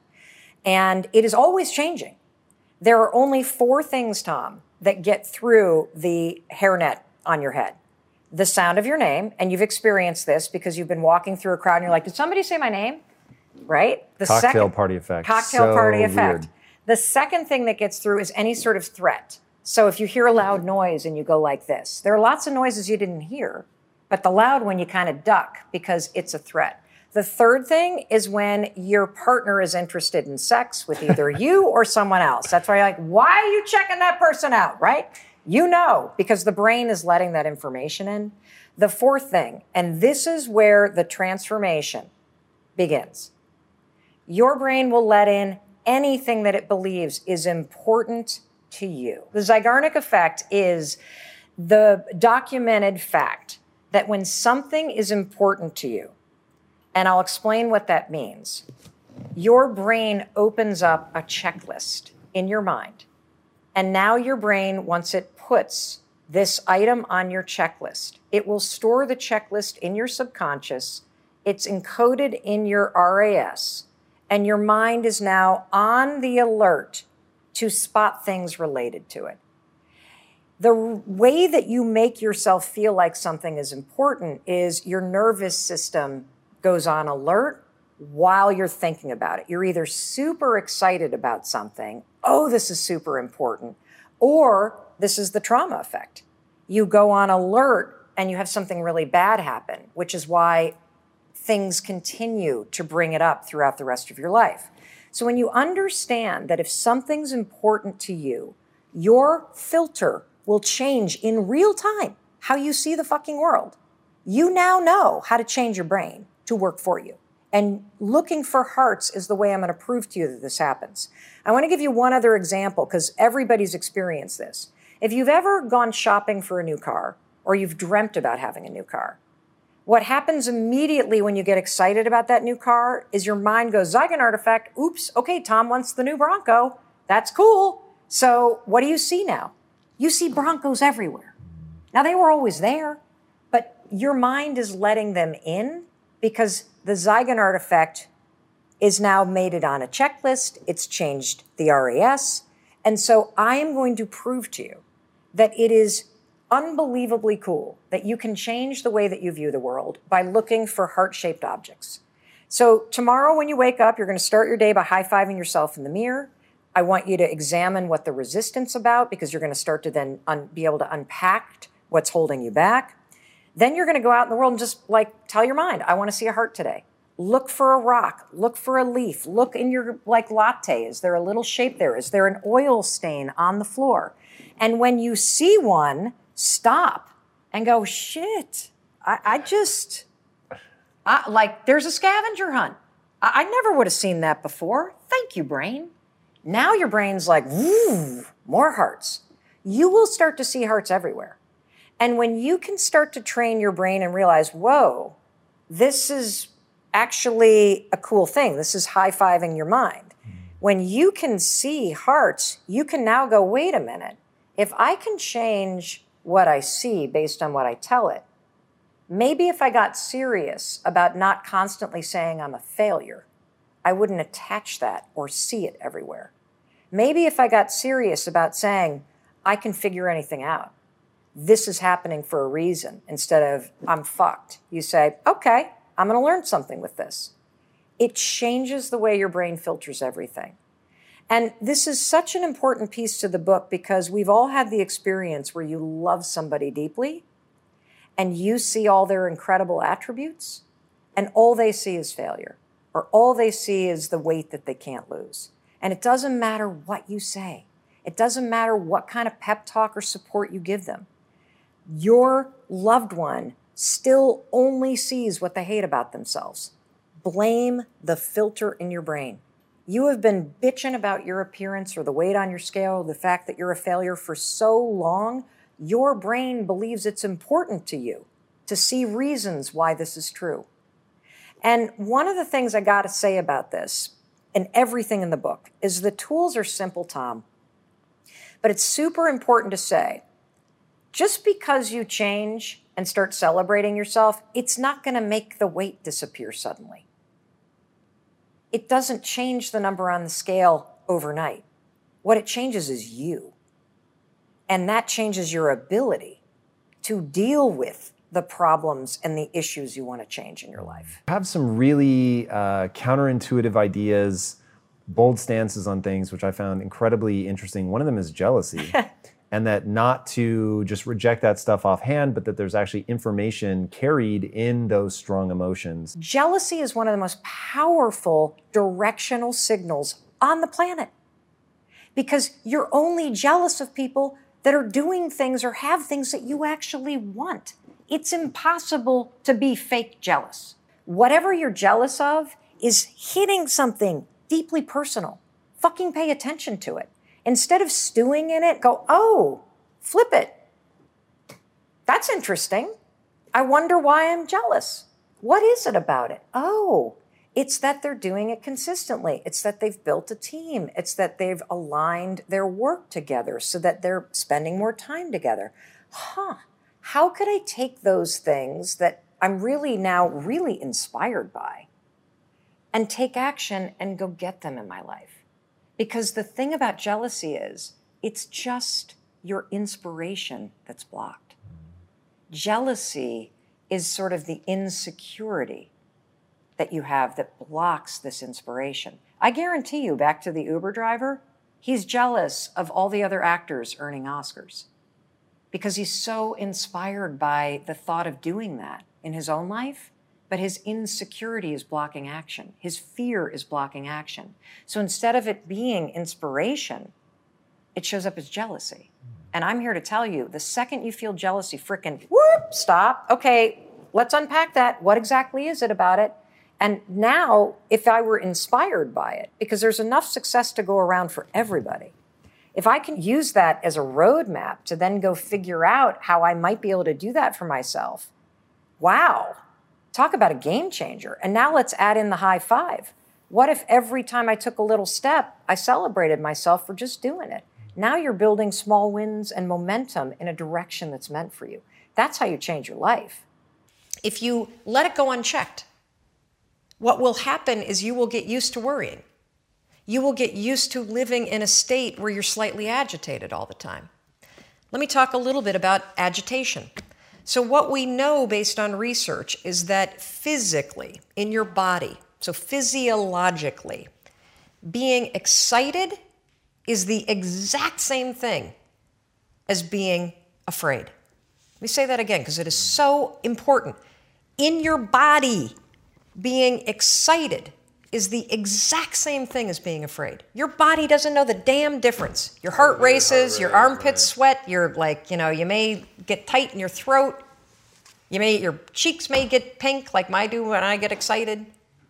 And it is always changing. There are only four things, Tom, that get through the hairnet on your head. The sound of your name, and you've experienced this because you've been walking through a crowd and you're like, did somebody say my name? Right? The cocktail second, party effect. Cocktail so party effect. Weird. The second thing that gets through is any sort of threat. So if you hear a loud noise and you go like this, there are lots of noises you didn't hear, but the loud one you kind of duck because it's a threat. The third thing is when your partner is interested in sex with either you or someone else. That's why you're like, why are you checking that person out, right? You know, because the brain is letting that information in. The fourth thing, and this is where the transformation begins. Your brain will let in anything that it believes is important to you. The Zeigarnik effect is the documented fact that when something is important to you, and I'll explain what that means, your brain opens up a checklist in your mind. And now your brain, once it puts this item on your checklist, it will store the checklist in your subconscious. It's encoded in your R A S. And your mind is now on the alert to spot things related to it. The way that you make yourself feel like something is important is your nervous system goes on alert while you're thinking about it. You're either super excited about something oh, this is super important. Or this is the trauma effect. You go on alert and you have something really bad happen, which is why things continue to bring it up throughout the rest of your life. So when you understand that if something's important to you, your filter will change in real time how you see the fucking world. You now know how to change your brain to work for you. And looking for hearts is the way I'm going to prove to you that this happens. I want to give you one other example because everybody's experienced this. If you've ever gone shopping for a new car or you've dreamt about having a new car, what happens immediately when you get excited about that new car is your mind goes, Zygote effect. Oops. Okay, Tom wants the new Bronco. That's cool. So what do you see now? You see Broncos everywhere. Now, they were always there, but your mind is letting them in because the Zygote effect is now made it on a checklist. It's changed the R A S. And so I am going to prove to you that it is unbelievably cool that you can change the way that you view the world by looking for heart-shaped objects. So tomorrow when you wake up, you're going to start your day by high-fiving yourself in the mirror. I want you to examine what the resistance is about because you're going to start to then un- be able to unpack what's holding you back. Then you're going to go out in the world and just like tell your mind, I want to see a heart today. Look for a rock, look for a leaf, look in your like latte. Is there a little shape there? Is there an oil stain on the floor? And when you see one, stop and go, shit, I, I just, I, like there's a scavenger hunt. I, I never would have seen that before. Thank you, brain. Now your brain's like, woo, more hearts. You will start to see hearts everywhere. And when you can start to train your brain and realize, whoa, this is actually a cool thing. This is high-fiving your mind. When you can see hearts, you can now go, wait a minute. If I can change what I see based on what I tell it, maybe if I got serious about not constantly saying I'm a failure, I wouldn't attach that or see it everywhere. Maybe if I got serious about saying, I can figure anything out. This is happening for a reason instead of I'm fucked. You say, okay, I'm going to learn something with this. It changes the way your brain filters everything. And this is such an important piece to the book because we've all had the experience where you love somebody deeply and you see all their incredible attributes and all they see is failure or all they see is the weight that they can't lose. And it doesn't matter what you say. It doesn't matter what kind of pep talk or support you give them. Your loved one still only sees what they hate about themselves. Blame the filter in your brain. You have been bitching about your appearance or the weight on your scale, or the fact that you're a failure for so long, your brain believes it's important to you to see reasons why this is true. And one of the things I got to say about this, and everything in the book, is the tools are simple, Tom. But it's super important to say, just because you change and start celebrating yourself, it's not going to make the weight disappear suddenly. It doesn't change the number on the scale overnight. What it changes is you. And that changes your ability to deal with the problems and the issues you want to change in your life. I have some really uh, counterintuitive ideas, bold stances on things, which I found incredibly interesting. One of them is jealousy. And that not to just reject that stuff offhand, but that there's actually information carried in those strong emotions. Jealousy is one of the most powerful directional signals on the planet. Because you're only jealous of people that are doing things or have things that you actually want. It's impossible to be fake jealous. Whatever you're jealous of is hitting something deeply personal. Fucking pay attention to it. Instead of stewing in it, go, oh, flip it. That's interesting. I wonder why I'm jealous. What is it about it? Oh, it's that they're doing it consistently. It's that they've built a team. It's that they've aligned their work together so that they're spending more time together. Huh, how could I take those things that I'm really now really inspired by and take action and go get them in my life? Because the thing about jealousy is, it's just your inspiration that's blocked. Jealousy is sort of the insecurity that you have that blocks this inspiration. I guarantee you, back to the Uber driver, He's jealous of all the other actors earning Oscars because he's so inspired by the thought of doing that in his own life, but his insecurity is blocking action. His fear is blocking action. So instead of it being inspiration, it shows up as jealousy. And I'm here to tell you, the second you feel jealousy, frickin' whoop, stop. Okay, let's unpack that. What exactly is it about it? And now, if I were inspired by it, because there's enough success to go around for everybody, if I can use that as a roadmap to then go figure out how I might be able to do that for myself, wow, talk about a game changer. And now let's add in the high five. What if every time I took a little step, I celebrated myself for just doing it? Now you're building small wins and momentum in a direction that's meant for you. That's how you change your life. If you let it go unchecked, what will happen is you will get used to worrying. You will get used to living in a state where you're slightly agitated all the time. Let me talk a little bit about agitation. So what we know based on research is that physically, in your body, so physiologically, being excited is the exact same thing as being afraid. Let me say that again because it is so important. In your body, being excited is the exact same thing as being afraid. Your body doesn't know the damn difference. Your heart races, your armpits sweat, you're like, you know, you may get tight in your throat. You may, your cheeks may get pink like mine do when I get excited.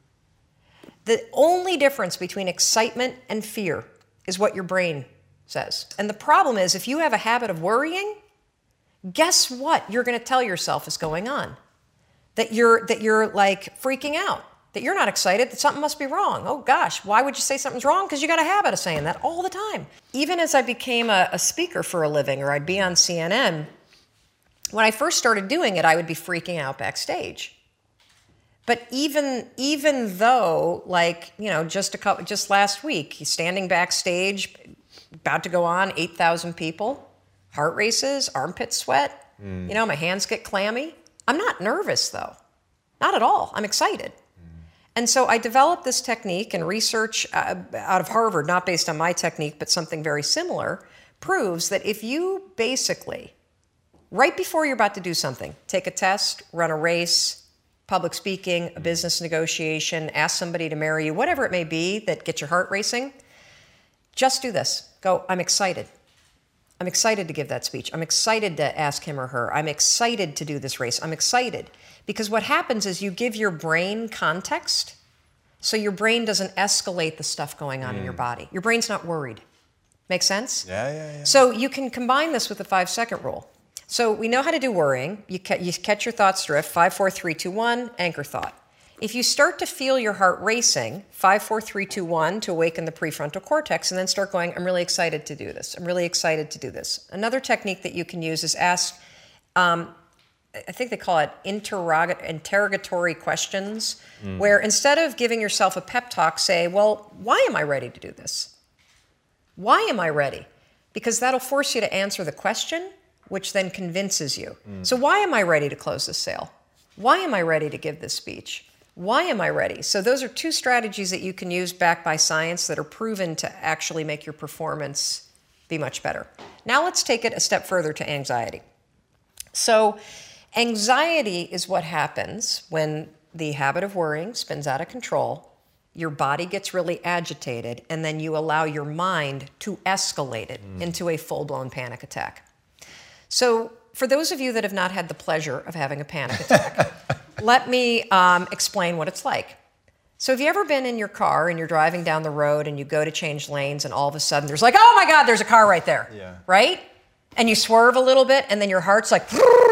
The only difference between excitement and fear is what your brain says. And the problem is, if you have a habit of worrying, guess what you're going to tell yourself is going on? That you're, that you're like freaking out, that you're not excited, that something must be wrong. Oh gosh, why would you say something's wrong? Because you got a habit of saying that all the time. Even as I became a, a speaker for a living, or I'd be on C N N, when I first started doing it, I would be freaking out backstage. But even even though, like, you know, just a couple, just last week, he's standing backstage, about to go on, eight thousand people, heart races, armpit sweat, mm. you know, my hands get clammy. I'm not nervous, though. Not at all. I'm excited. Mm. And so I developed this technique, and research uh, out of Harvard, not based on my technique, but something very similar, proves that if you basically, right before you're about to do something, take a test, run a race, public speaking, a business negotiation, ask somebody to marry you, whatever it may be that gets your heart racing, just do this. Go, I'm excited. I'm excited to give that speech. I'm excited to ask him or her. I'm excited to do this race. I'm excited. Because what happens is you give your brain context, so your brain doesn't escalate the stuff going on mm. in your body. Your brain's not worried. Make sense? Yeah, yeah, yeah. So you can combine this with the five-second rule. So we know how to do worrying. You, ca- you catch your thoughts drift, five, four, three, two, one, anchor thought. If you start to feel your heart racing, five, four, three, two, one, to awaken the prefrontal cortex, and then start going, I'm really excited to do this. I'm really excited to do this. Another technique that you can use is ask, um, I think they call it interrog- interrogatory questions, mm. where instead of giving yourself a pep talk, say, well, why am I ready to do this? Why am I ready? Because that'll force you to answer the question, which then convinces you. Mm. So why am I ready to close this sale? Why am I ready to give this speech? Why am I ready? So those are two strategies that you can use backed by science that are proven to actually make your performance be much better. Now let's take it a step further to anxiety. So anxiety is what happens when the habit of worrying spins out of control, your body gets really agitated, and then you allow your mind to escalate it mm. into a full-blown panic attack. So for those of you that have not had the pleasure of having a panic attack, let me um, explain what it's like. So have you ever been in your car and you're driving down the road and you go to change lanes and all of a sudden there's like, oh my God, there's a car right there, yeah. right? And you swerve a little bit and then your heart's like,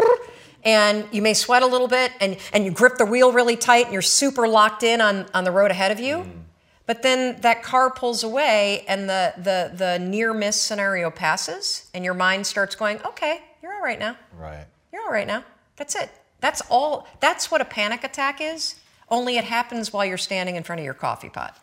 and you may sweat a little bit and, and you grip the wheel really tight and you're super locked in on, on the road ahead of you. Mm. But then that car pulls away and the, the, the near miss scenario passes and your mind starts going, okay, you're all right now. Right. You're all right now. That's it. That's all. That's what a panic attack is, only it happens while you're standing in front of your coffee pot.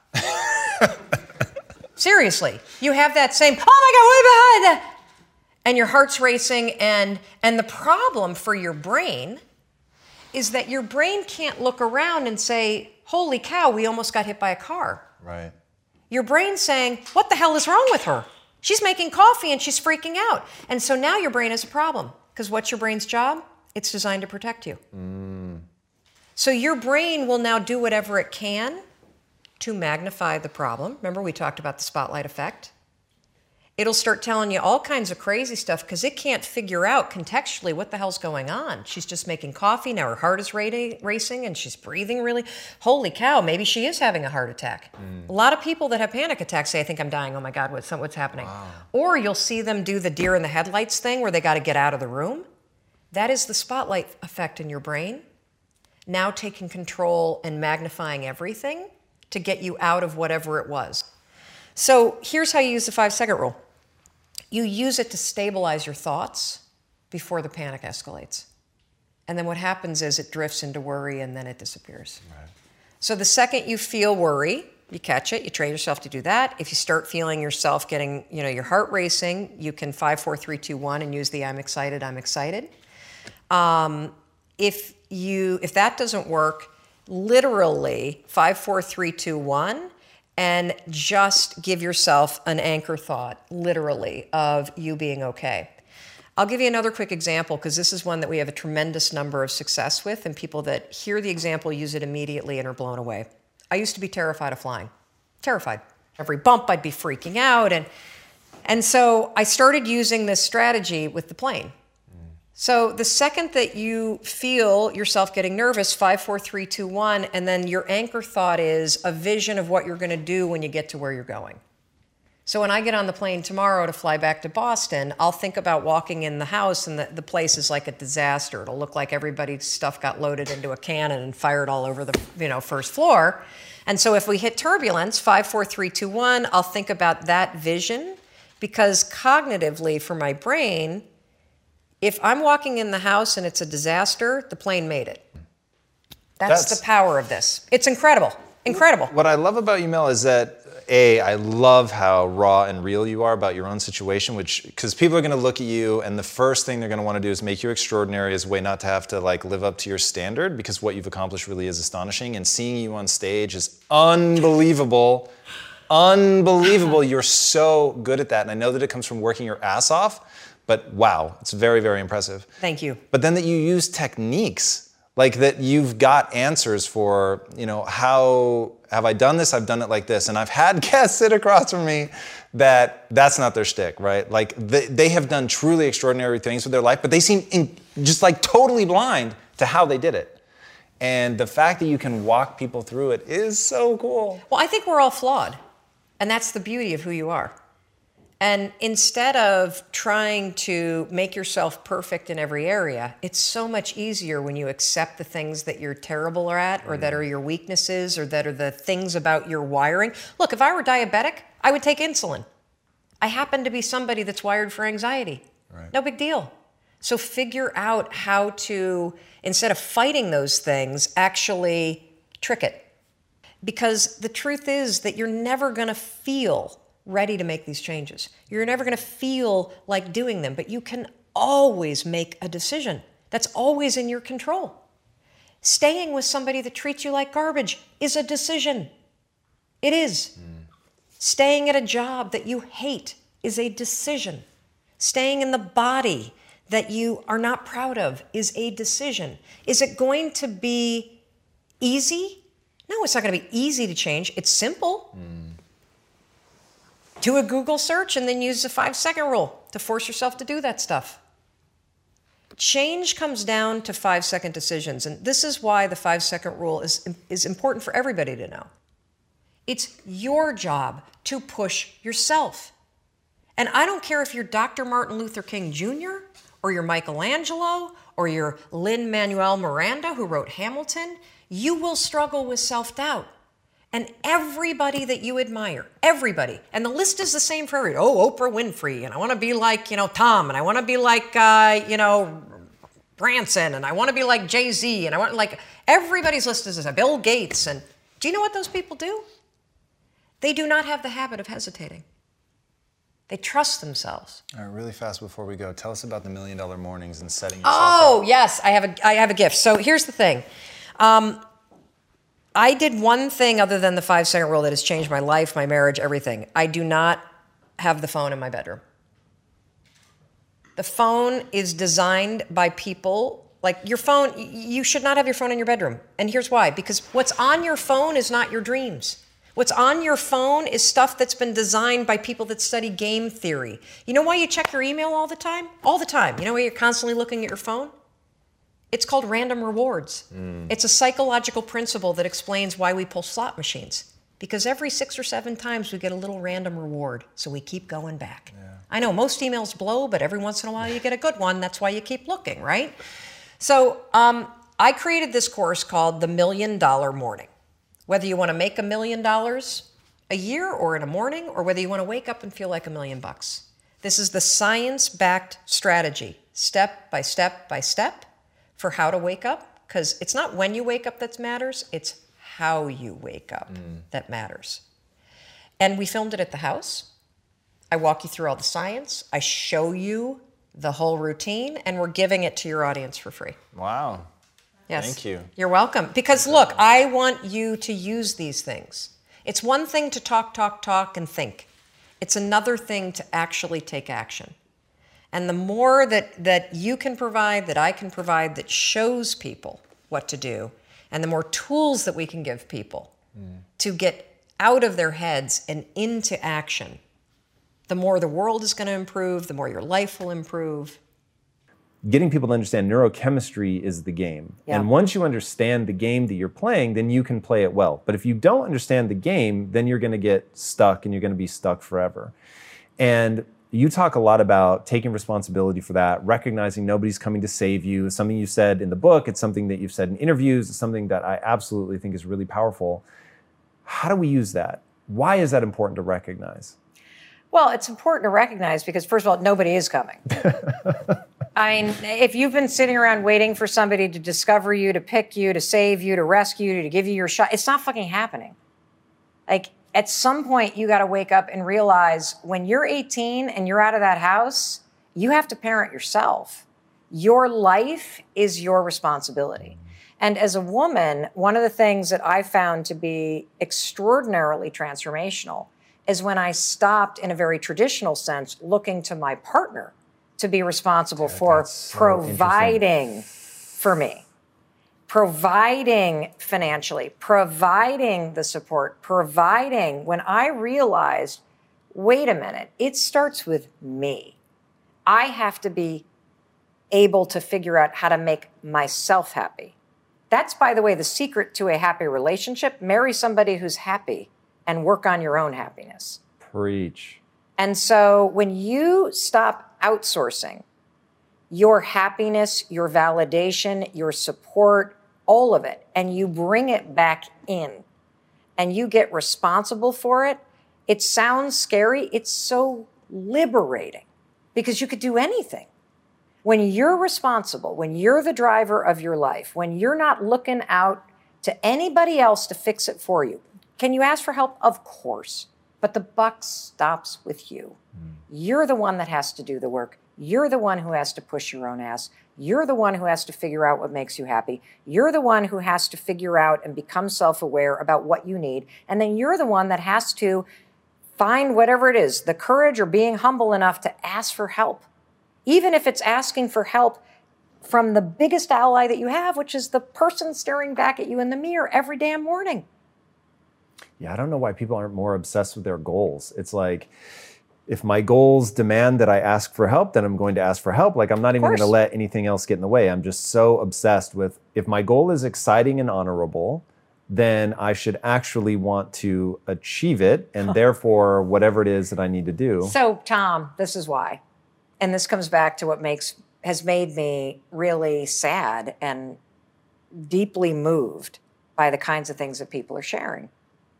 Seriously. You have that same, oh my God, what behind that? And your heart's racing, and, and the problem for your brain is that your brain can't look around and say, holy cow, we almost got hit by a car. Right. Your brain's saying, what the hell is wrong with her? She's making coffee and she's freaking out. And so now your brain has a problem. Because what's your brain's job? It's designed to protect you. Mm. So your brain will now do whatever it can to magnify the problem. Remember, we talked about the spotlight effect. It'll start telling you all kinds of crazy stuff because it can't figure out contextually what the hell's going on. She's just making coffee, now her heart is racing and she's breathing really. Holy cow, maybe she is having a heart attack. Mm. A lot of people that have panic attacks say, I think I'm dying, oh my God, what's, what's happening? Wow. Or you'll see them do the deer in the headlights thing where they got to get out of the room. That is the spotlight effect in your brain, now taking control and magnifying everything to get you out of whatever it was. So here's how you use the five second rule. You use it to stabilize your thoughts before the panic escalates. And then what happens is it drifts into worry and then it disappears. Right. So the second you feel worry, you catch it, you train yourself to do that. If you start feeling yourself getting, you know, your heart racing, you can five, four, three, two, one and use the I'm excited, I'm excited. Um, if you, if that doesn't work, literally five, four, three, two, one, and just give yourself an anchor thought, literally, of you being okay. I'll give you another quick example because this is one that we have a tremendous number of success with, and people that hear the example use it immediately and are blown away. I used to be terrified of flying. Terrified. Every bump I'd be freaking out. And, and so I started using this strategy with the plane. So the second that you feel yourself getting nervous, five, four, three, two, one, and then your anchor thought is a vision of what you're going to do when you get to where you're going. So when I get on the plane tomorrow to fly back to Boston, I'll think about walking in the house and the, the place is like a disaster. It'll look like everybody's stuff got loaded into a cannon and fired all over the you know first floor. And so if we hit turbulence, five, four, three, two, one, I'll think about that vision because cognitively for my brain, if I'm walking in the house and it's a disaster, the plane made it. That's, That's the power of this. It's incredible, incredible. What I love about you, Mel, is that, A, I love how raw and real you are about your own situation, which, because people are going to look at you and the first thing they're going to want to do is make you extraordinary as a way not to have to like live up to your standard because what you've accomplished really is astonishing. And seeing you on stage is unbelievable, unbelievable. You're so good at that. And I know that it comes from working your ass off. But wow, it's very, very impressive. Thank you. But then that you use techniques, like that you've got answers for, you know, how have I done this? I've done it like this. And I've had guests sit across from me that that's not their shtick, right? Like they, they have done truly extraordinary things with their life, but they seem in, just like totally blind to how they did it. And the fact that you can walk people through it is so cool. Well, I think we're all flawed. And that's the beauty of who you are. And instead of trying to make yourself perfect in every area, it's so much easier when you accept the things that you're terrible at or that are your weaknesses or that are the things about your wiring. Look, if I were diabetic, I would take insulin. I happen to be somebody that's wired for anxiety. Right. No big deal. So figure out how to, instead of fighting those things, actually trick it. Because the truth is that you're never going to feel ready to make these changes. You're never going to feel like doing them, but you can always make a decision. That's always in your control. Staying with somebody that treats you like garbage is a decision. It is. Mm. Staying at a job that you hate is a decision. Staying in the body that you are not proud of is a decision. Is it going to be easy? No, it's not going to be easy to change. It's simple. Mm. Do a Google search and then use the five second rule to force yourself to do that stuff. Change comes down to five second decisions. And this is why the five second rule is, is important for everybody to know. It's your job to push yourself. And I don't care if you're Doctor Martin Luther King Junior or you're Michelangelo or you're Lin-Manuel Miranda who wrote Hamilton, you will struggle with self-doubt. And everybody that you admire, everybody, and the list is the same for everybody. Oh, Oprah Winfrey, and I want to be like, you know, Tom, and I want to be like, uh, you know, Branson, and I want to be like Jay-Z, and I want like, everybody's list is this, Bill Gates, and do you know what those people do? They do not have the habit of hesitating. They trust themselves. All right, really fast before we go, tell us about the Million Dollar Mornings and setting yourself Oh, up. yes, I have a, I have a gift. So here's the thing. Um, I did one thing other than the five second rule that has changed my life, my marriage, everything. I do not have the phone in my bedroom. The phone is designed by people, like your phone, you should not have your phone in your bedroom. And here's why, because what's on your phone is not your dreams. What's on your phone is stuff that's been designed by people that study game theory. You know why you check your email all the time? All the time. You know why you're constantly looking at your phone? It's called random rewards. Mm. It's a psychological principle that explains why we pull slot machines. Because every six or seven times we get a little random reward, so we keep going back. Yeah. I know most emails blow, but every once in a while you get a good one. That's why you keep looking, right? So um, I created this course called The Million Dollar Morning. Whether you want to make a million dollars a year or in a morning, or whether you want to wake up and feel like a million bucks. This is the science-backed strategy, step by step by step, for how to wake up, because it's not when you wake up that matters, it's how you wake up mm. that matters. And we filmed it at the house. I walk you through all the science. I show you the whole routine, and we're giving it to your audience for free. Wow. Yes. Thank you. You're welcome. Because look, I want you to use these things. It's one thing to talk, talk, talk, and think. It's another thing to actually take action. And the more that, that you can provide, that I can provide, that shows people what to do, and the more tools that we can give people mm. to get out of their heads and into action, the more the world is going to improve, the more your life will improve. Getting people to understand neurochemistry is the game. Yeah. And once you understand the game that you're playing, then you can play it well. But if you don't understand the game, then you're going to get stuck, and you're going to be stuck forever. And you talk a lot about taking responsibility for that, recognizing nobody's coming to save you. It's something you said in the book. It's something that you've said in interviews. It's something that I absolutely think is really powerful. How do we use that? Why is that important to recognize? Well, it's important to recognize because, first of all, nobody is coming. I mean, if you've been sitting around waiting for somebody to discover you, to pick you, to save you, to rescue you, to give you your shot, it's not fucking happening. Like, at some point, you got to wake up and realize when you're eighteen and you're out of that house, you have to parent yourself. Your life is your responsibility. And as a woman, one of the things that I found to be extraordinarily transformational is when I stopped, in a very traditional sense, looking to my partner to be responsible yeah, for so providing for me. Providing financially, providing the support, providing when I realized, wait a minute, it starts with me. I have to be able to figure out how to make myself happy. That's, by the way, the secret to a happy relationship. Marry somebody who's happy and work on your own happiness. Preach. And so when you stop outsourcing your happiness, your validation, your support, all of it, and you bring it back in and you get responsible for it, it sounds scary. It's so liberating because you could do anything. When you're responsible, when you're the driver of your life, when you're not looking out to anybody else to fix it for you, can you ask for help? Of course, but the buck stops with you. Mm. You're the one that has to do the work. You're the one who has to push your own ass. You're the one who has to figure out what makes you happy. You're the one who has to figure out and become self-aware about what you need. And then you're the one that has to find whatever it is, the courage or being humble enough to ask for help. Even if it's asking for help from the biggest ally that you have, which is the person staring back at you in the mirror every damn morning. Yeah, I don't know why people aren't more obsessed with their goals. It's like, if my goals demand that I ask for help, then I'm going to ask for help. Like, I'm not even going to let anything else get in the way. I'm just so obsessed with, if my goal is exciting and honorable, then I should actually want to achieve it. And therefore, whatever it is that I need to do. So, Tom, this is why. And this comes back to what makes has made me really sad and deeply moved by the kinds of things that people are sharing.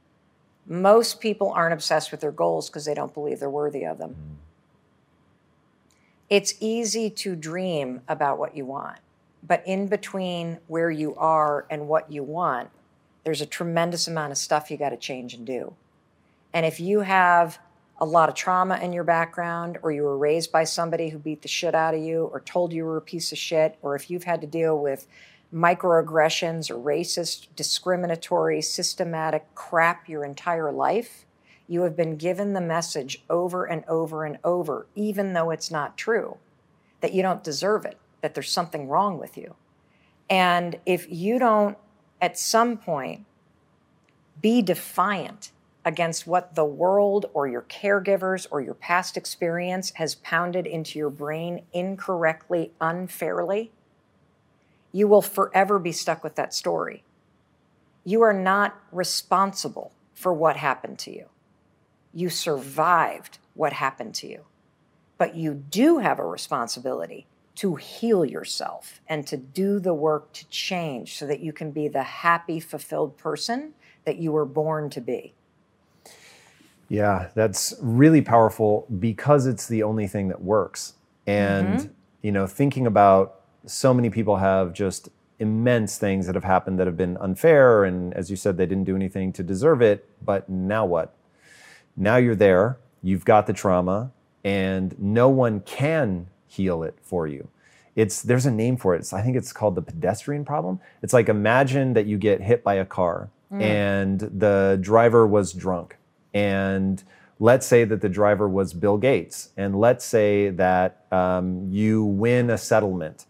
Most people aren't obsessed with their goals because they don't believe they're worthy of them. Mm. It's easy to dream about what you want, but in between where you are and what you want, there's a tremendous amount of stuff you got to change and do. And if you have a lot of trauma in your background, or you were raised by somebody who beat the shit out of you or told you you were a piece of shit, or if you've had to deal with microaggressions or racist, discriminatory, systematic crap your entire life, you have been given the message over and over and over, even though it's not true, that you don't deserve it, that there's something wrong with you. And if you don't, at some point, be defiant against what the world or your caregivers or your past experience has pounded into your brain incorrectly, unfairly, you will forever be stuck with that story. You are not responsible for what happened to you. You survived what happened to you. But you do have a responsibility to heal yourself and to do the work to change so that you can be the happy, fulfilled person that you were born to be. Yeah, that's really powerful because it's the only thing that works. And, mm-hmm. you know, thinking about so many people have just immense things that have happened that have been unfair. And as you said, they didn't do anything to deserve it. But now what? Now you're there, you've got the trauma, and no one can heal it for you. It's there's a name for it. It's, I think it's called the pedestrian problem. It's like, imagine that you get hit by a car mm. and the driver was drunk. And let's say that the driver was Bill Gates. And let's say that um, you win a settlement.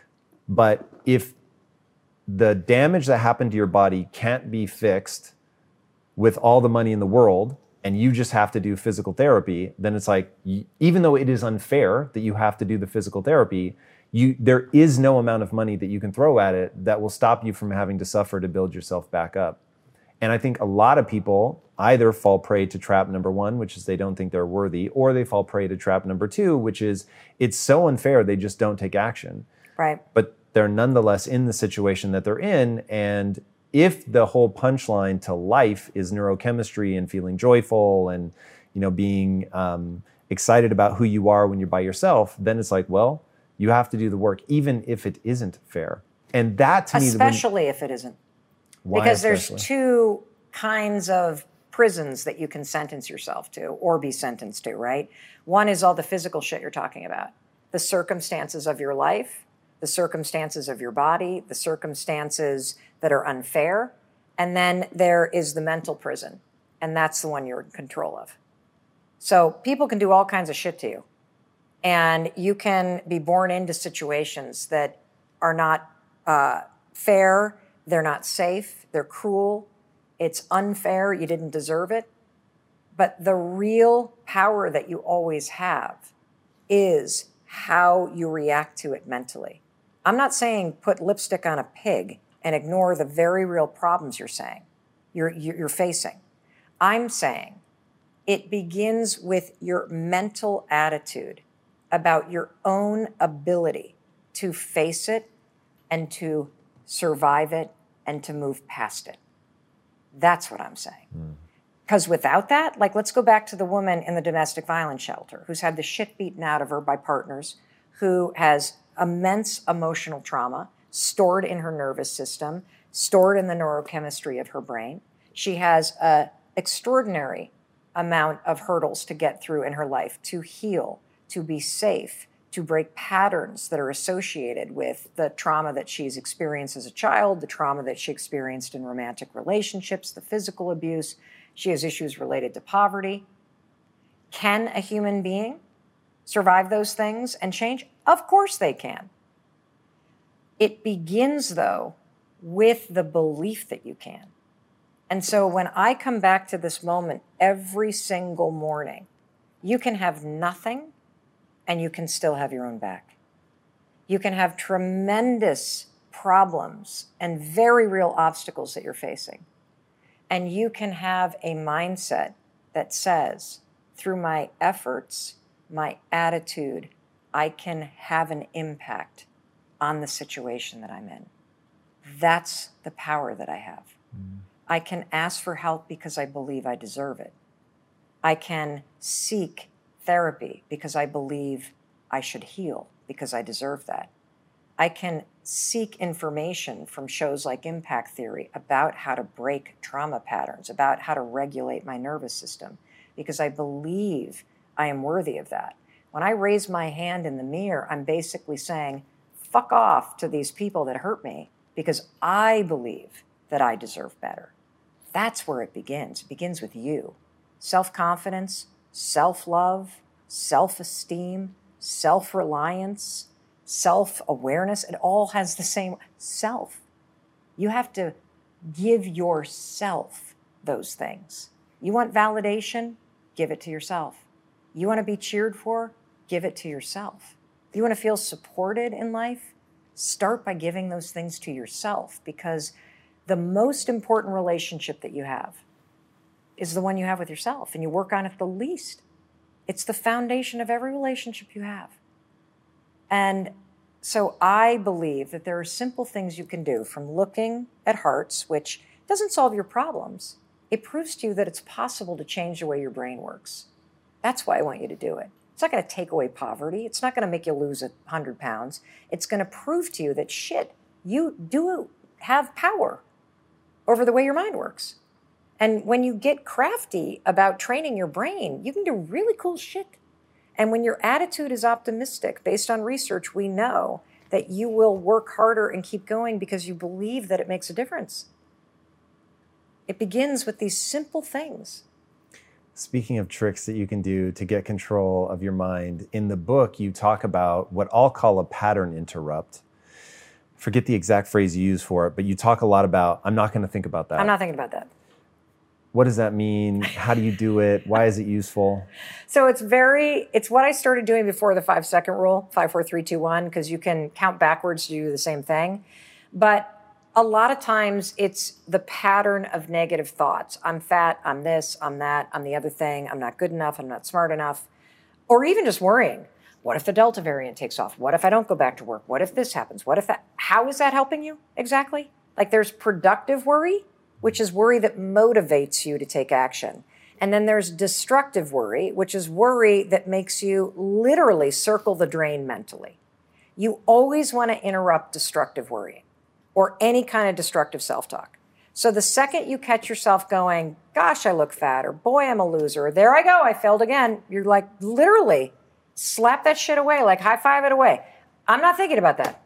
But if the damage that happened to your body can't be fixed with all the money in the world, and you just have to do physical therapy, then it's like, even though it is unfair that you have to do the physical therapy, you there is no amount of money that you can throw at it that will stop you from having to suffer to build yourself back up. And I think a lot of people either fall prey to trap number one, which is they don't think they're worthy, or they fall prey to trap number two, which is it's so unfair they just don't take action. Right. But they're nonetheless in the situation that they're in, and if the whole punchline to life is neurochemistry and feeling joyful and, you know, being um, excited about who you are when you're by yourself, then it's like, well, you have to do the work, even if it isn't fair. And that to me, especially when, if it isn't, why because especially? There's two kinds of prisons that you can sentence yourself to or be sentenced to, right? One is all the physical shit you're talking about, the circumstances of your life, the circumstances of your body, the circumstances that are unfair. And then there is the mental prison, and that's the one you're in control of. So people can do all kinds of shit to you, and you can be born into situations that are not uh, fair, they're not safe, they're cruel, it's unfair, you didn't deserve it. But the real power that you always have is how you react to it mentally. I'm not saying put lipstick on a pig and ignore the very real problems you're saying, you're, you're facing. I'm saying it begins with your mental attitude about your own ability to face it and to survive it and to move past it. That's what I'm saying. Because mm. without that, like, let's go back to the woman in the domestic violence shelter who's had the shit beaten out of her by partners, who has immense emotional trauma stored in her nervous system, stored in the neurochemistry of her brain. She has an extraordinary amount of hurdles to get through in her life to heal, to be safe, to break patterns that are associated with the trauma that she's experienced as a child, the trauma that she experienced in romantic relationships, the physical abuse. She has issues related to poverty. Can a human being survive those things and change? Of course they can. It begins, though, with the belief that you can. And so when I come back to this moment every single morning, you can have nothing and you can still have your own back. You can have tremendous problems and very real obstacles that you're facing. And you can have a mindset that says, through my efforts, my attitude, I can have an impact on the situation that I'm in. That's the power that I have. Mm. I can ask for help because I believe I deserve it. I can seek therapy because I believe I should heal because I deserve that. I can seek information from shows like Impact Theory about how to break trauma patterns, about how to regulate my nervous system, because I believe I am worthy of that. When I raise my hand in the mirror, I'm basically saying, fuck off to these people that hurt me, because I believe that I deserve better. That's where it begins. It begins with you. Self-confidence, self-love, self-esteem, self-reliance, self-awareness. It all has the same self. You have to give yourself those things. You want validation? Give it to yourself. You want to be cheered for? Give it to yourself. If you want to feel supported in life, start by giving those things to yourself, because the most important relationship that you have is the one you have with yourself, and you work on it the least. It's the foundation of every relationship you have. And so I believe that there are simple things you can do, from looking at hearts, which doesn't solve your problems. It proves to you that it's possible to change the way your brain works. That's why I want you to do it. It's not going to take away poverty. It's not going to make you lose a hundred pounds. It's going to prove to you that, shit, you do have power over the way your mind works. And when you get crafty about training your brain, you can do really cool shit. And when your attitude is optimistic, based on research, we know that you will work harder and keep going because you believe that it makes a difference. It begins with these simple things. Speaking of tricks that you can do to get control of your mind, in the book, you talk about what I'll call a pattern interrupt. Forget the exact phrase you use for it, but you talk a lot about, I'm not going to think about that. I'm not thinking about that. What does that mean? How do you do it? Why is it useful? So it's very, it's what I started doing before the five second rule, five, four, three, two, one, because you can count backwards to do the same thing. But a lot of times it's the pattern of negative thoughts. I'm fat, I'm this, I'm that, I'm the other thing, I'm not good enough, I'm not smart enough. Or even just worrying. What if the Delta variant takes off? What if I don't go back to work? What if this happens? What if that? How is that helping you exactly? Like, there's productive worry, which is worry that motivates you to take action. And then there's destructive worry, which is worry that makes you literally circle the drain mentally. You always want to interrupt destructive worrying or any kind of destructive self-talk. So the second you catch yourself going, gosh, I look fat, or boy, I'm a loser, or there I go, I failed again, you're like, literally slap that shit away, like high five it away. I'm not thinking about that.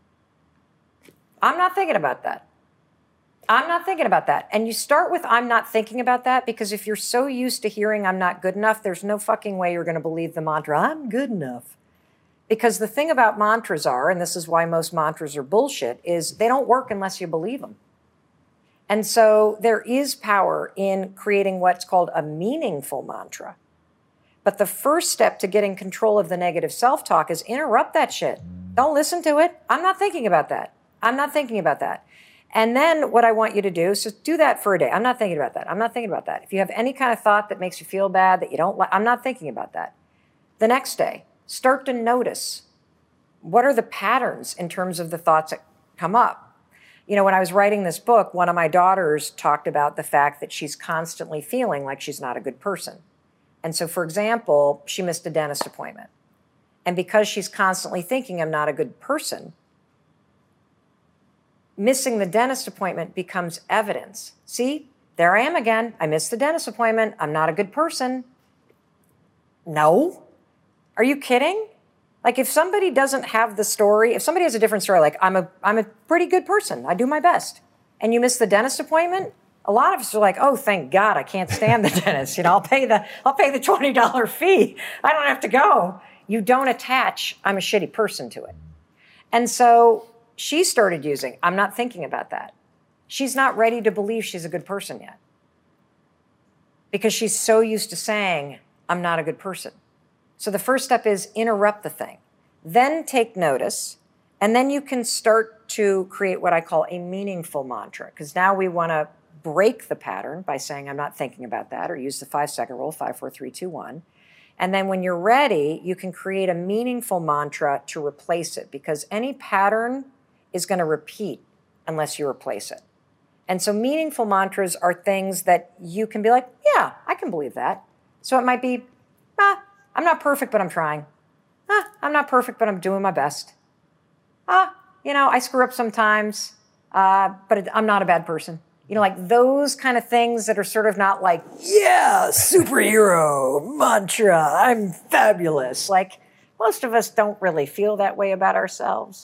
I'm not thinking about that. I'm not thinking about that. And you start with, I'm not thinking about that, because if you're so used to hearing I'm not good enough, there's no fucking way you're going to believe the mantra, I'm good enough. Because the thing about mantras are, and this is why most mantras are bullshit, is they don't work unless you believe them. And so there is power in creating what's called a meaningful mantra. But the first step to getting control of the negative self-talk is interrupt that shit. Don't listen to it. I'm not thinking about that. I'm not thinking about that. And then what I want you to do is just do that for a day. I'm not thinking about that. I'm not thinking about that. If you have any kind of thought that makes you feel bad, that you don't like, I'm not thinking about that. The next day, start to notice, what are the patterns in terms of the thoughts that come up? You know, when I was writing this book, one of my daughters talked about the fact that she's constantly feeling like she's not a good person. And so, for example, she missed a dentist appointment. And because she's constantly thinking I'm not a good person, missing the dentist appointment becomes evidence. See, there I am again. I missed the dentist appointment. I'm not a good person. No. Are you kidding? Like, if somebody doesn't have the story, if somebody has a different story, like I'm a, I'm a pretty good person, I do my best, and you miss the dentist appointment, a lot of us are like, oh, thank God, I can't stand the dentist. You know, I'll pay the, I'll pay the twenty dollars fee. I don't have to go. You don't attach, I'm a shitty person to it. And so she started using, I'm not thinking about that. She's not ready to believe she's a good person yet, because she's so used to saying, I'm not a good person. So the first step is interrupt the thing, then take notice, and then you can start to create what I call a meaningful mantra, because now we want to break the pattern by saying, I'm not thinking about that, or use the five second rule, five, four, three, two, one. And then when you're ready, you can create a meaningful mantra to replace it, because any pattern is going to repeat unless you replace it. And so meaningful mantras are things that you can be like, yeah, I can believe that. So it might be, ah, I'm not perfect, but I'm trying. Ah, I'm not perfect, but I'm doing my best. Ah, you know, I screw up sometimes, uh, but I'm not a bad person. You know, like those kind of things that are sort of not like, yeah, superhero, mantra, I'm fabulous. Like, most of us don't really feel that way about ourselves.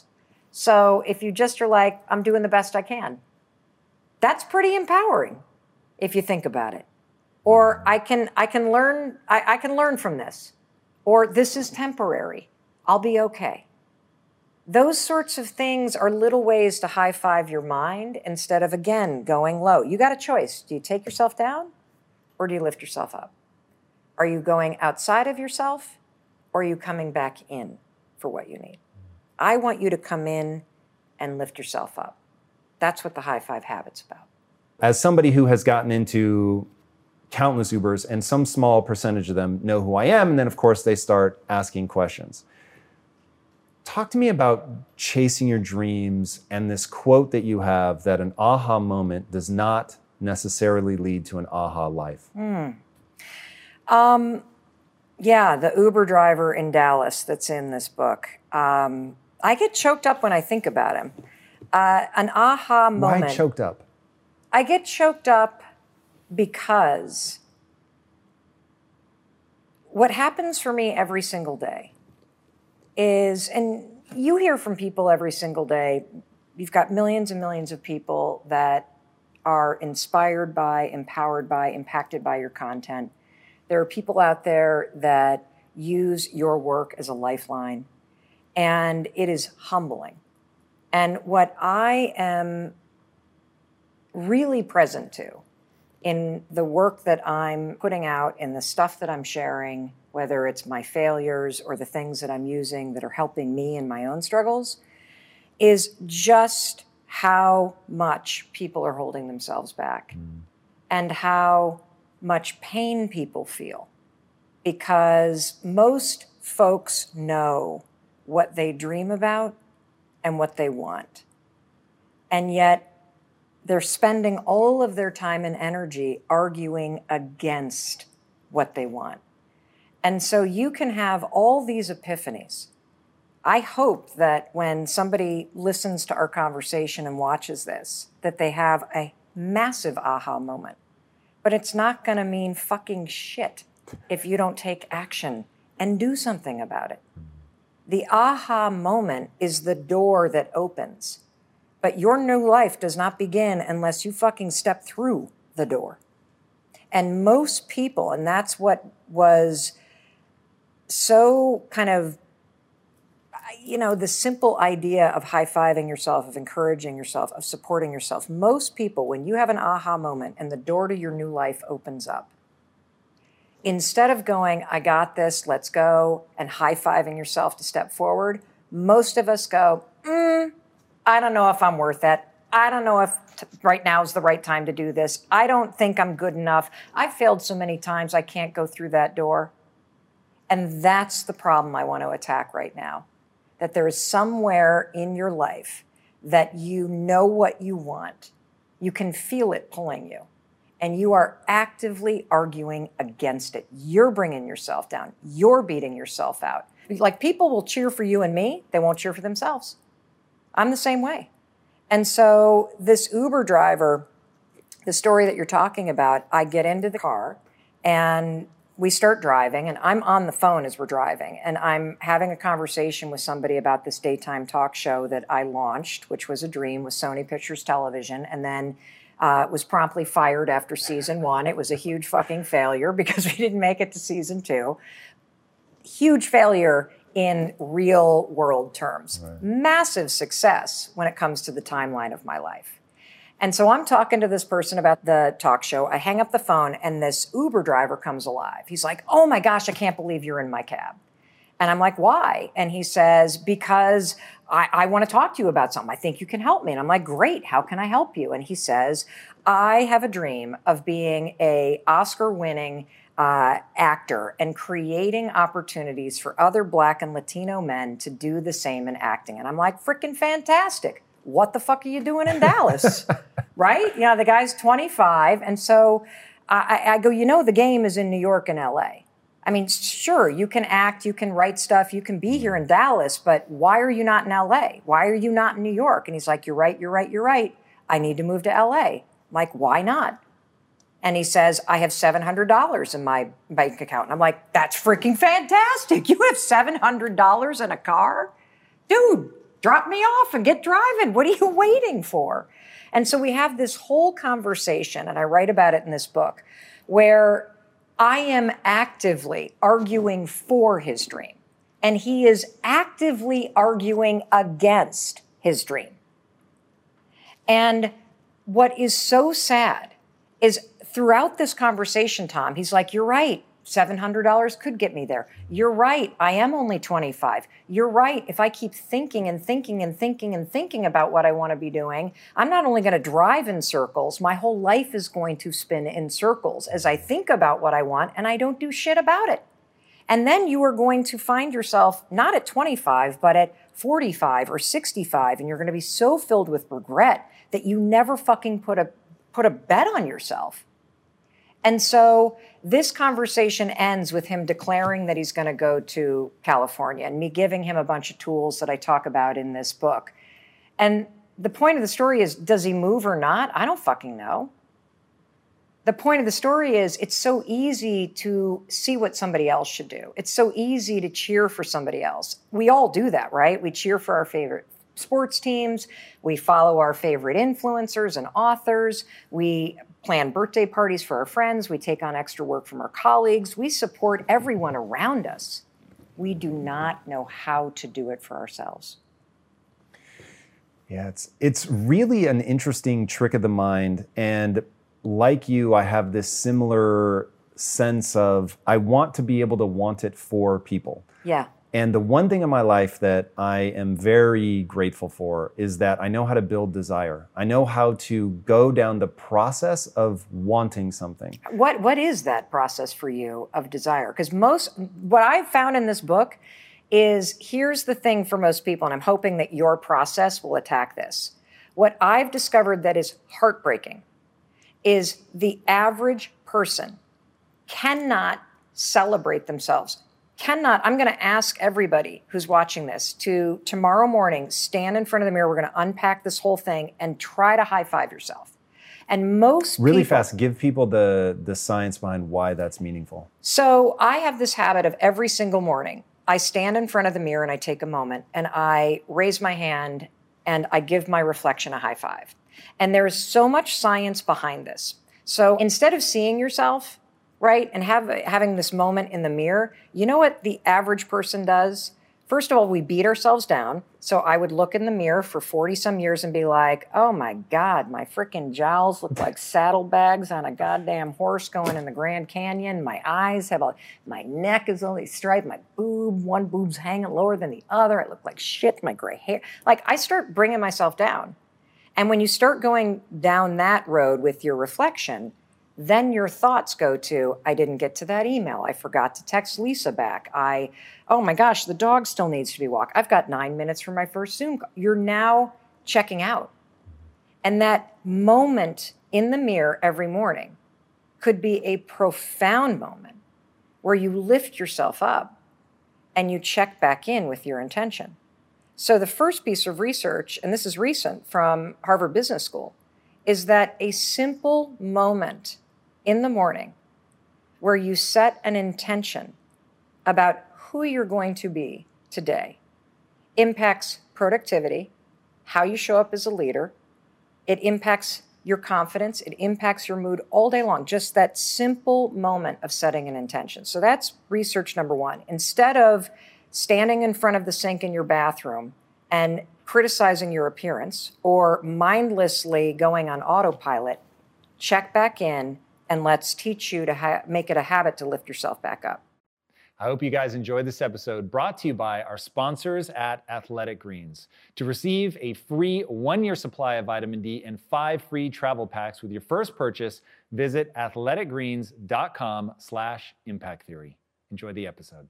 So if you just are like, I'm doing the best I can, that's pretty empowering if you think about it. Or I can I can learn I, I can learn from this. Or this is temporary. I'll be okay. Those sorts of things are little ways to high five your mind instead of, again, going low. You got a choice. Do you take yourself down or do you lift yourself up? Are you going outside of yourself or are you coming back in for what you need? I want you to come in and lift yourself up. That's what the high five habit's about. As somebody who has gotten into countless Ubers, and some small percentage of them know who I am, and then of course they start asking questions. Talk to me about chasing your dreams and this quote that you have that an aha moment does not necessarily lead to an aha life. Mm. Um, yeah, the Uber driver in Dallas that's in this book. Um, I get choked up when I think about him. Uh, an aha moment. Why choked up? I get choked up because what happens for me every single day is, and you hear from people every single day, you've got millions and millions of people that are inspired by, empowered by, impacted by your content. There are people out there that use your work as a lifeline, and it is humbling. And what I am really present to in the work that I'm putting out, in the stuff that I'm sharing, whether it's my failures or the things that I'm using that are helping me in my own struggles, is just how much people are holding themselves back mm. and how much pain people feel. Because most folks know what they dream about and what they want. And yet, they're spending all of their time and energy arguing against what they want. And so you can have all these epiphanies. I hope that when somebody listens to our conversation and watches this, that they have a massive aha moment. But it's not going to mean fucking shit if you don't take action and do something about it. The aha moment is the door that opens. But your new life does not begin unless you fucking step through the door. And most people, and that's what was so kind of, you know, the simple idea of high-fiving yourself, of encouraging yourself, of supporting yourself. Most people, when you have an aha moment and the door to your new life opens up, instead of going, I got this, let's go, and high-fiving yourself to step forward, most of us go, mm, I don't know if I'm worth it. I don't know if t- right now is the right time to do this. I don't think I'm good enough. I've failed so many times, I can't go through that door. And that's the problem I want to attack right now. That there is somewhere in your life that you know what you want. You can feel it pulling you. And you are actively arguing against it. You're bringing yourself down. You're beating yourself out. Like, people will cheer for you and me. They won't cheer for themselves. I'm the same way. And so this Uber driver, the story that you're talking about, I get into the car and we start driving, and I'm on the phone as we're driving, and I'm having a conversation with somebody about this daytime talk show that I launched, which was a dream with Sony Pictures Television, and then uh, was promptly fired after season one. It was a huge fucking failure because we didn't make it to season two. Huge failure in real world terms. Right. Massive success when it comes to the timeline of my life. And so I'm talking to this person about the talk show. I hang up the phone and this Uber driver comes alive. He's like, oh my gosh, I can't believe you're in my cab. And I'm like, why? And he says, because I, I want to talk to you about something. I think you can help me. And I'm like, great, how can I help you? And he says, I have a dream of being a Oscar-winning Uh, actor and creating opportunities for other Black and Latino men to do the same in acting. And I'm like, freaking fantastic. What the fuck are you doing in Dallas? Right? You know, the guy's twenty-five. And so I, I go, you know, the game is in New York and L A. I mean, sure, you can act, you can write stuff, you can be here in Dallas, but why are you not in L A? Why are you not in New York? And he's like, you're right, you're right, you're right. I need to move to L A. I'm like, why not? And he says, I have seven hundred dollars in my bank account. And I'm like, that's freaking fantastic. You have seven hundred dollars in a car? Dude, drop me off and get driving. What are you waiting for? And so we have this whole conversation, and I write about it in this book, where I am actively arguing for his dream, and he is actively arguing against his dream. And what is so sad is throughout this conversation, Tom, he's like, you're right. seven hundred dollars could get me there. You're right. I am only twenty-five. You're right. If I keep thinking and thinking and thinking and thinking about what I want to be doing, I'm not only going to drive in circles, my whole life is going to spin in circles as I think about what I want and I don't do shit about it. And then you are going to find yourself not at twenty-five, but at forty-five or sixty-five, and you're going to be so filled with regret that you never fucking put a put a bet on yourself. And so this conversation ends with him declaring that he's going to go to California and me giving him a bunch of tools that I talk about in this book. And the point of the story is, does he move or not? I don't fucking know. The point of the story is it's so easy to see what somebody else should do. It's so easy to cheer for somebody else. We all do that, right? We cheer for our favorite sports teams. We follow our favorite influencers and authors. We plan birthday parties for our friends. We take on extra work from our colleagues. We support everyone around us. We do not know how to do it for ourselves. Yeah, it's it's really an interesting trick of the mind. And like you, I have this similar sense of I want to be able to want it for people. Yeah. And the one thing in my life that I am very grateful for is that I know how to build desire. I know how to go down the process of wanting something. What What is that process for you of desire? Because most, what I've found in this book is, here's the thing for most people, and I'm hoping that your process will attack this. What I've discovered that is heartbreaking is the average person cannot celebrate themselves. Cannot, I'm going to ask everybody who's watching this to tomorrow morning stand in front of the mirror. We're going to unpack this whole thing and try to high five yourself. And most really people, fast, give people the the science behind why that's meaningful. So I have this habit of every single morning, I stand in front of the mirror and I take a moment and I raise my hand and I give my reflection a high five. And there is so much science behind this. So instead of seeing yourself, right, and have, having this moment in the mirror, you know what the average person does? First of all, we beat ourselves down. So I would look in the mirror for forty some years and be like, oh my God, my freaking jowls look like saddlebags on a goddamn horse going in the Grand Canyon. My eyes have a, my neck is only striped. My boob, one boob's hanging lower than the other. I look like shit, my gray hair. Like I start bringing myself down. And when you start going down that road with your reflection, then your thoughts go to, I didn't get to that email. I forgot to text Lisa back. I, oh my gosh, the dog still needs to be walked. I've got nine minutes for my first Zoom call. You're now checking out. And that moment in the mirror every morning could be a profound moment where you lift yourself up and you check back in with your intention. So the first piece of research, and this is recent from Harvard Business School, is that a simple moment in the morning where you set an intention about who you're going to be today impacts productivity, how you show up as a leader. It impacts your confidence. It impacts your mood all day long. Just that simple moment of setting an intention. So that's research number one. Instead of standing in front of the sink in your bathroom and criticizing your appearance or mindlessly going on autopilot, check back in and let's teach you to ha- make it a habit to lift yourself back up. I hope you guys enjoyed this episode, brought to you by our sponsors at Athletic Greens. To receive a free one-year supply of vitamin D and five free travel packs with your first purchase, visit athleticgreens.com slash impact theory. Enjoy the episode.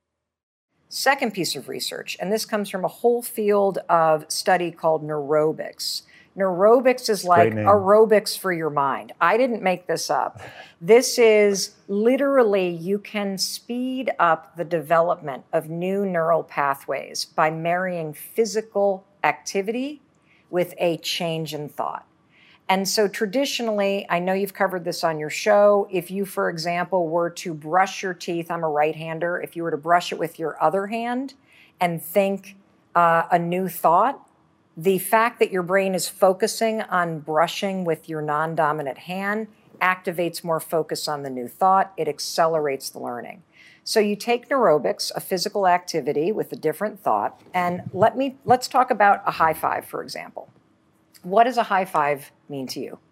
Second piece of research, and this comes from a whole field of study called neurobics. Neurobics is like aerobics for your mind. I didn't make this up. This is literally, you can speed up the development of new neural pathways by marrying physical activity with a change in thought. And so traditionally, I know you've covered this on your show, if you, for example, were to brush your teeth, I'm a right-hander, if you were to brush it with your other hand and think uh, a new thought, the fact that your brain is focusing on brushing with your non-dominant hand activates more focus on the new thought. It accelerates the learning. So you take neurobics, a physical activity with a different thought, and let me, let's talk about a high five, for example. What does a high five mean to you?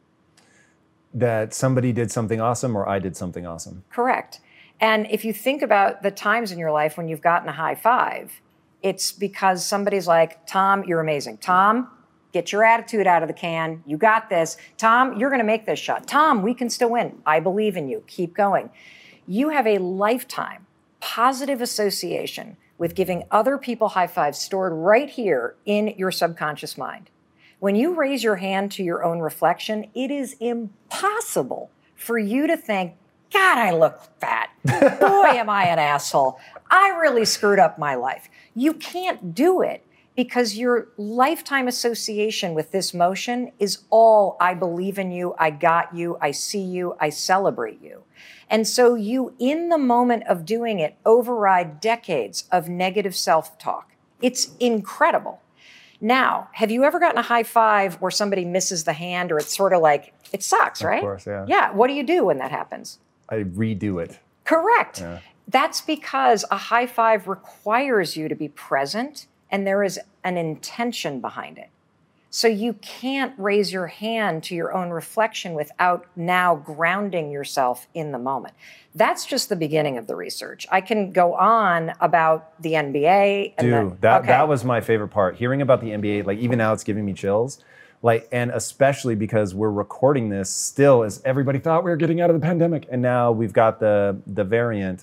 That somebody did something awesome or I did something awesome. Correct. And if you think about the times in your life when you've gotten a high five, it's because somebody's like, Tom, you're amazing. Tom, get your attitude out of the can. You got this. Tom, you're going to make this shot. Tom, we can still win. I believe in you. Keep going. You have a lifetime positive association with giving other people high fives stored right here in your subconscious mind. When you raise your hand to your own reflection, it is impossible for you to think, God, I look fat. Boy, am I an asshole. I really screwed up my life. You can't do it because your lifetime association with this motion is all I believe in you, I got you, I see you, I celebrate you. And so you, in the moment of doing it, override decades of negative self-talk. It's incredible. Now, have you ever gotten a high five where somebody misses the hand or it's sort of like, it sucks, right? Of course, yeah. Yeah, what do you do when that happens? I redo it. Correct. Yeah. That's because a high five requires you to be present and there is an intention behind it. So you can't raise your hand to your own reflection without now grounding yourself in the moment. That's just the beginning of the research. I can go on about the N B A. And Dude, the, that, okay. that was my favorite part. Hearing about the N B A, like even now it's giving me chills. Like, and especially because we're recording this still as everybody thought we were getting out of the pandemic. And now we've got the, the variant.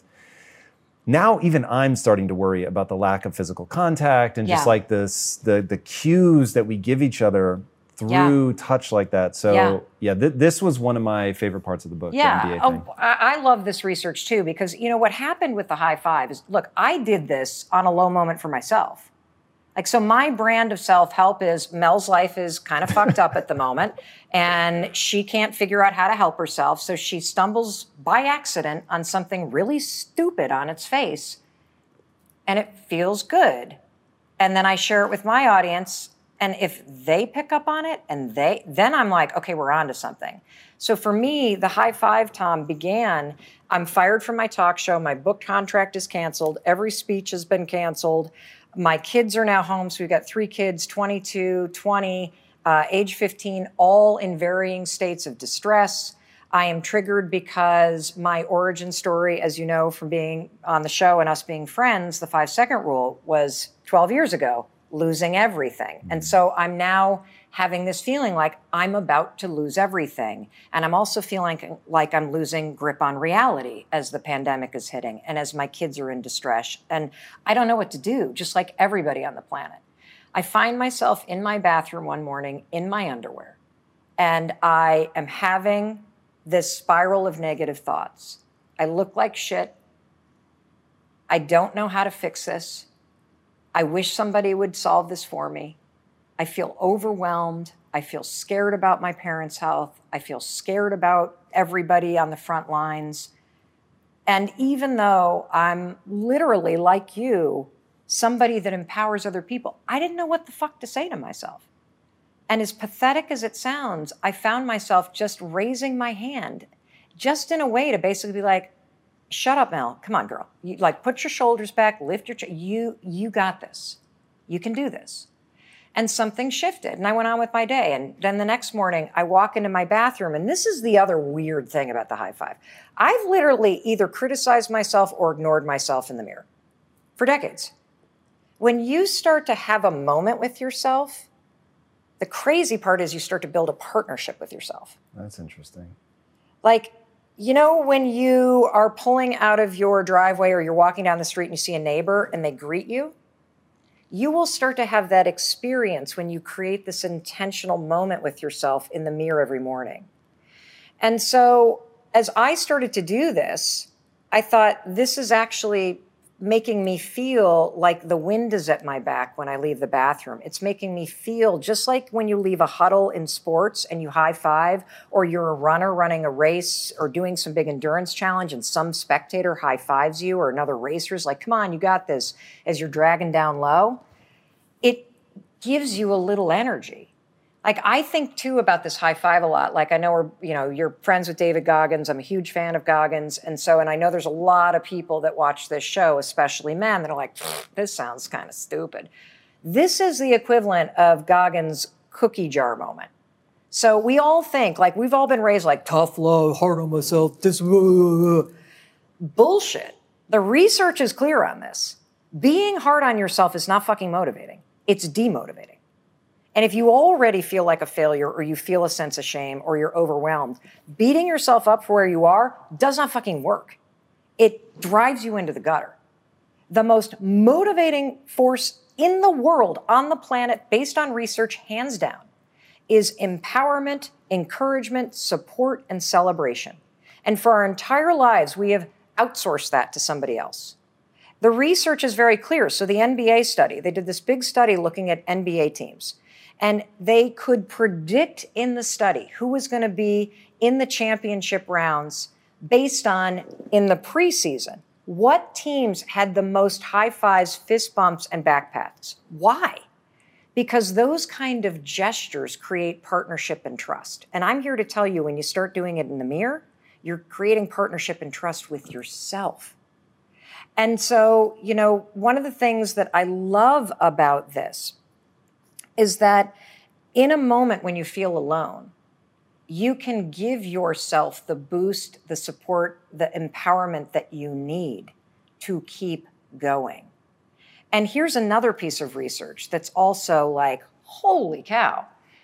Now even I'm starting to worry about the lack of physical contact and just yeah. like this, the the cues that we give each other through yeah. touch like that. So yeah, yeah th- this was one of my favorite parts of the book. Yeah, the N B A thing. Oh, I love this research too because you know what happened with the high five is, look, I did this on a low moment for myself. Like, so my brand of self-help is Mel's life is kind of fucked up at the moment and she can't figure out how to help herself. So she stumbles by accident on something really stupid on its face and it feels good. And then I share it with my audience. And if they pick up on it and they, then I'm like, okay, we're on to something. So for me, the high five, Tom, began, I'm fired from my talk show. My book contract is canceled. Every speech has been canceled. My kids are now home, so we've got three kids, twenty-two, twenty, uh, age fifteen, all in varying states of distress. I am triggered because my origin story, as you know from being on the show and us being friends, the five-second rule was twelve years ago, losing everything. And so I'm now having this feeling like I'm about to lose everything. And I'm also feeling like I'm losing grip on reality as the pandemic is hitting and as my kids are in distress. And I don't know what to do, just like everybody on the planet. I find myself in my bathroom one morning in my underwear, and I am having this spiral of negative thoughts. I look like shit. I don't know how to fix this. I wish somebody would solve this for me. I feel overwhelmed. I feel scared about my parents' health. I feel scared about everybody on the front lines. And even though I'm literally, like you, somebody that empowers other people, I didn't know what the fuck to say to myself. And as pathetic as it sounds, I found myself just raising my hand, just in a way to basically be like, shut up, Mel. Come on, girl. You, like, put your shoulders back, lift your ch- you you got this. You can do this. And something shifted, and I went on with my day. And then the next morning, I walk into my bathroom, and this is the other weird thing about the high five. I've literally either criticized myself or ignored myself in the mirror for decades. When you start to have a moment with yourself, the crazy part is you start to build a partnership with yourself. That's interesting. Like, you know, when you are pulling out of your driveway or you're walking down the street and you see a neighbor and they greet you, you will start to have that experience when you create this intentional moment with yourself in the mirror every morning. And so as I started to do this, I thought, this is actually making me feel like the wind is at my back when I leave the bathroom. It's making me feel just like when you leave a huddle in sports and you high five, or you're a runner running a race or doing some big endurance challenge and some spectator high fives you, or another racer's like, come on, you got this, as you're dragging down low. it gives you a little energy. Like, I think too about this high five a lot. Like, I know we're, you know, you're friends with David Goggins. I'm a huge fan of Goggins. And so, and I know there's a lot of people that watch this show, especially men, that are like, this sounds kind of stupid. This is the equivalent of Goggins' cookie jar moment. So we all think, like, we've all been raised like, tough love, hard on myself, this, uh, bullshit. The research is clear on this. Being hard on yourself is not fucking motivating. It's demotivating. And if you already feel like a failure, or you feel a sense of shame, or you're overwhelmed, beating yourself up for where you are does not fucking work. It drives you into the gutter. The most motivating force in the world, on the planet, based on research, hands down, is empowerment, encouragement, support, and celebration. And for our entire lives, we have outsourced that to somebody else. The research is very clear. So the N B A study, they did this big study looking at N B A teams, and they could predict in the study who was going to be in the championship rounds based on, in the preseason, what teams had the most high fives, fist bumps, and back pats. Why? Because those kind of gestures create partnership and trust. And I'm here to tell you, when you start doing it in the mirror, you're creating partnership and trust with yourself. And so, you know, one of the things that I love about this is that in a moment when you feel alone, you can give yourself the boost, the support, the empowerment that you need to keep going. And here's another piece of research that's also like, holy cow.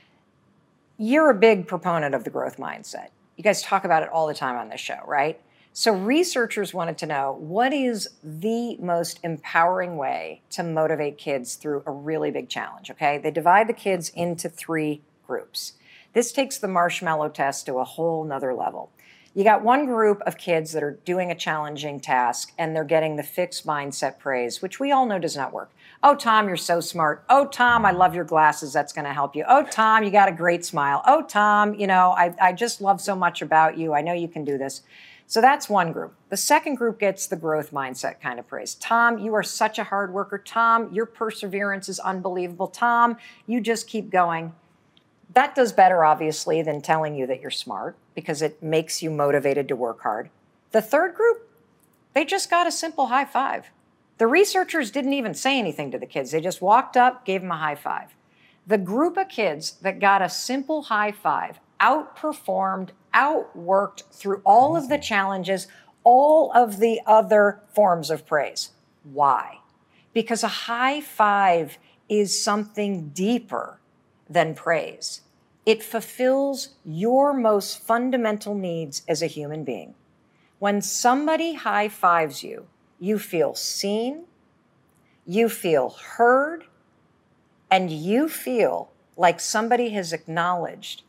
You're a big proponent of the growth mindset. You guys talk about it all the time on this show, right? So researchers wanted to know, what is the most empowering way to motivate kids through a really big challenge, okay? They divide the kids into three groups. This takes the marshmallow test to a whole nother level. You got one group of kids that are doing a challenging task, and they're getting the fixed mindset praise, which we all know does not work. Oh, Tom, you're so smart. Oh, Tom, I love your glasses. That's going to help you. Oh, Tom, you got a great smile. Oh, Tom, you know, I, I just love so much about you. I know you can do this. So that's one group. The second group gets the growth mindset kind of praise. Tom, you are such a hard worker. Tom, your perseverance is unbelievable. Tom, you just keep going. That does better, obviously, than telling you that you're smart, because it makes you motivated to work hard. The third group, they just got a simple high five. The researchers didn't even say anything to the kids. They just walked up, gave them a high five. The group of kids that got a simple high five outperformed, outworked through all of the challenges, all of the other forms of praise. Why? Because a high five is something deeper than praise. It fulfills your most fundamental needs as a human being. When somebody high fives you, you feel seen, you feel heard, and you feel like somebody has acknowledged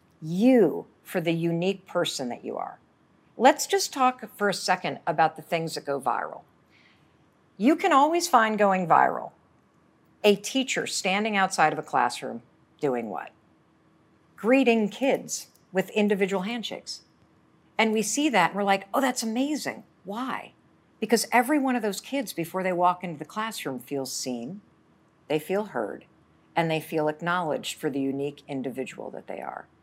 you for the unique person that you are. Let's just talk for a second about the things that go viral. You can always find going viral a teacher standing outside of a classroom doing what? Greeting kids with individual handshakes. And we see that and we're like, oh, that's amazing. Why? Because every one of those kids, before they walk into the classroom, feels seen, they feel heard, and they feel acknowledged for the unique individual that they are.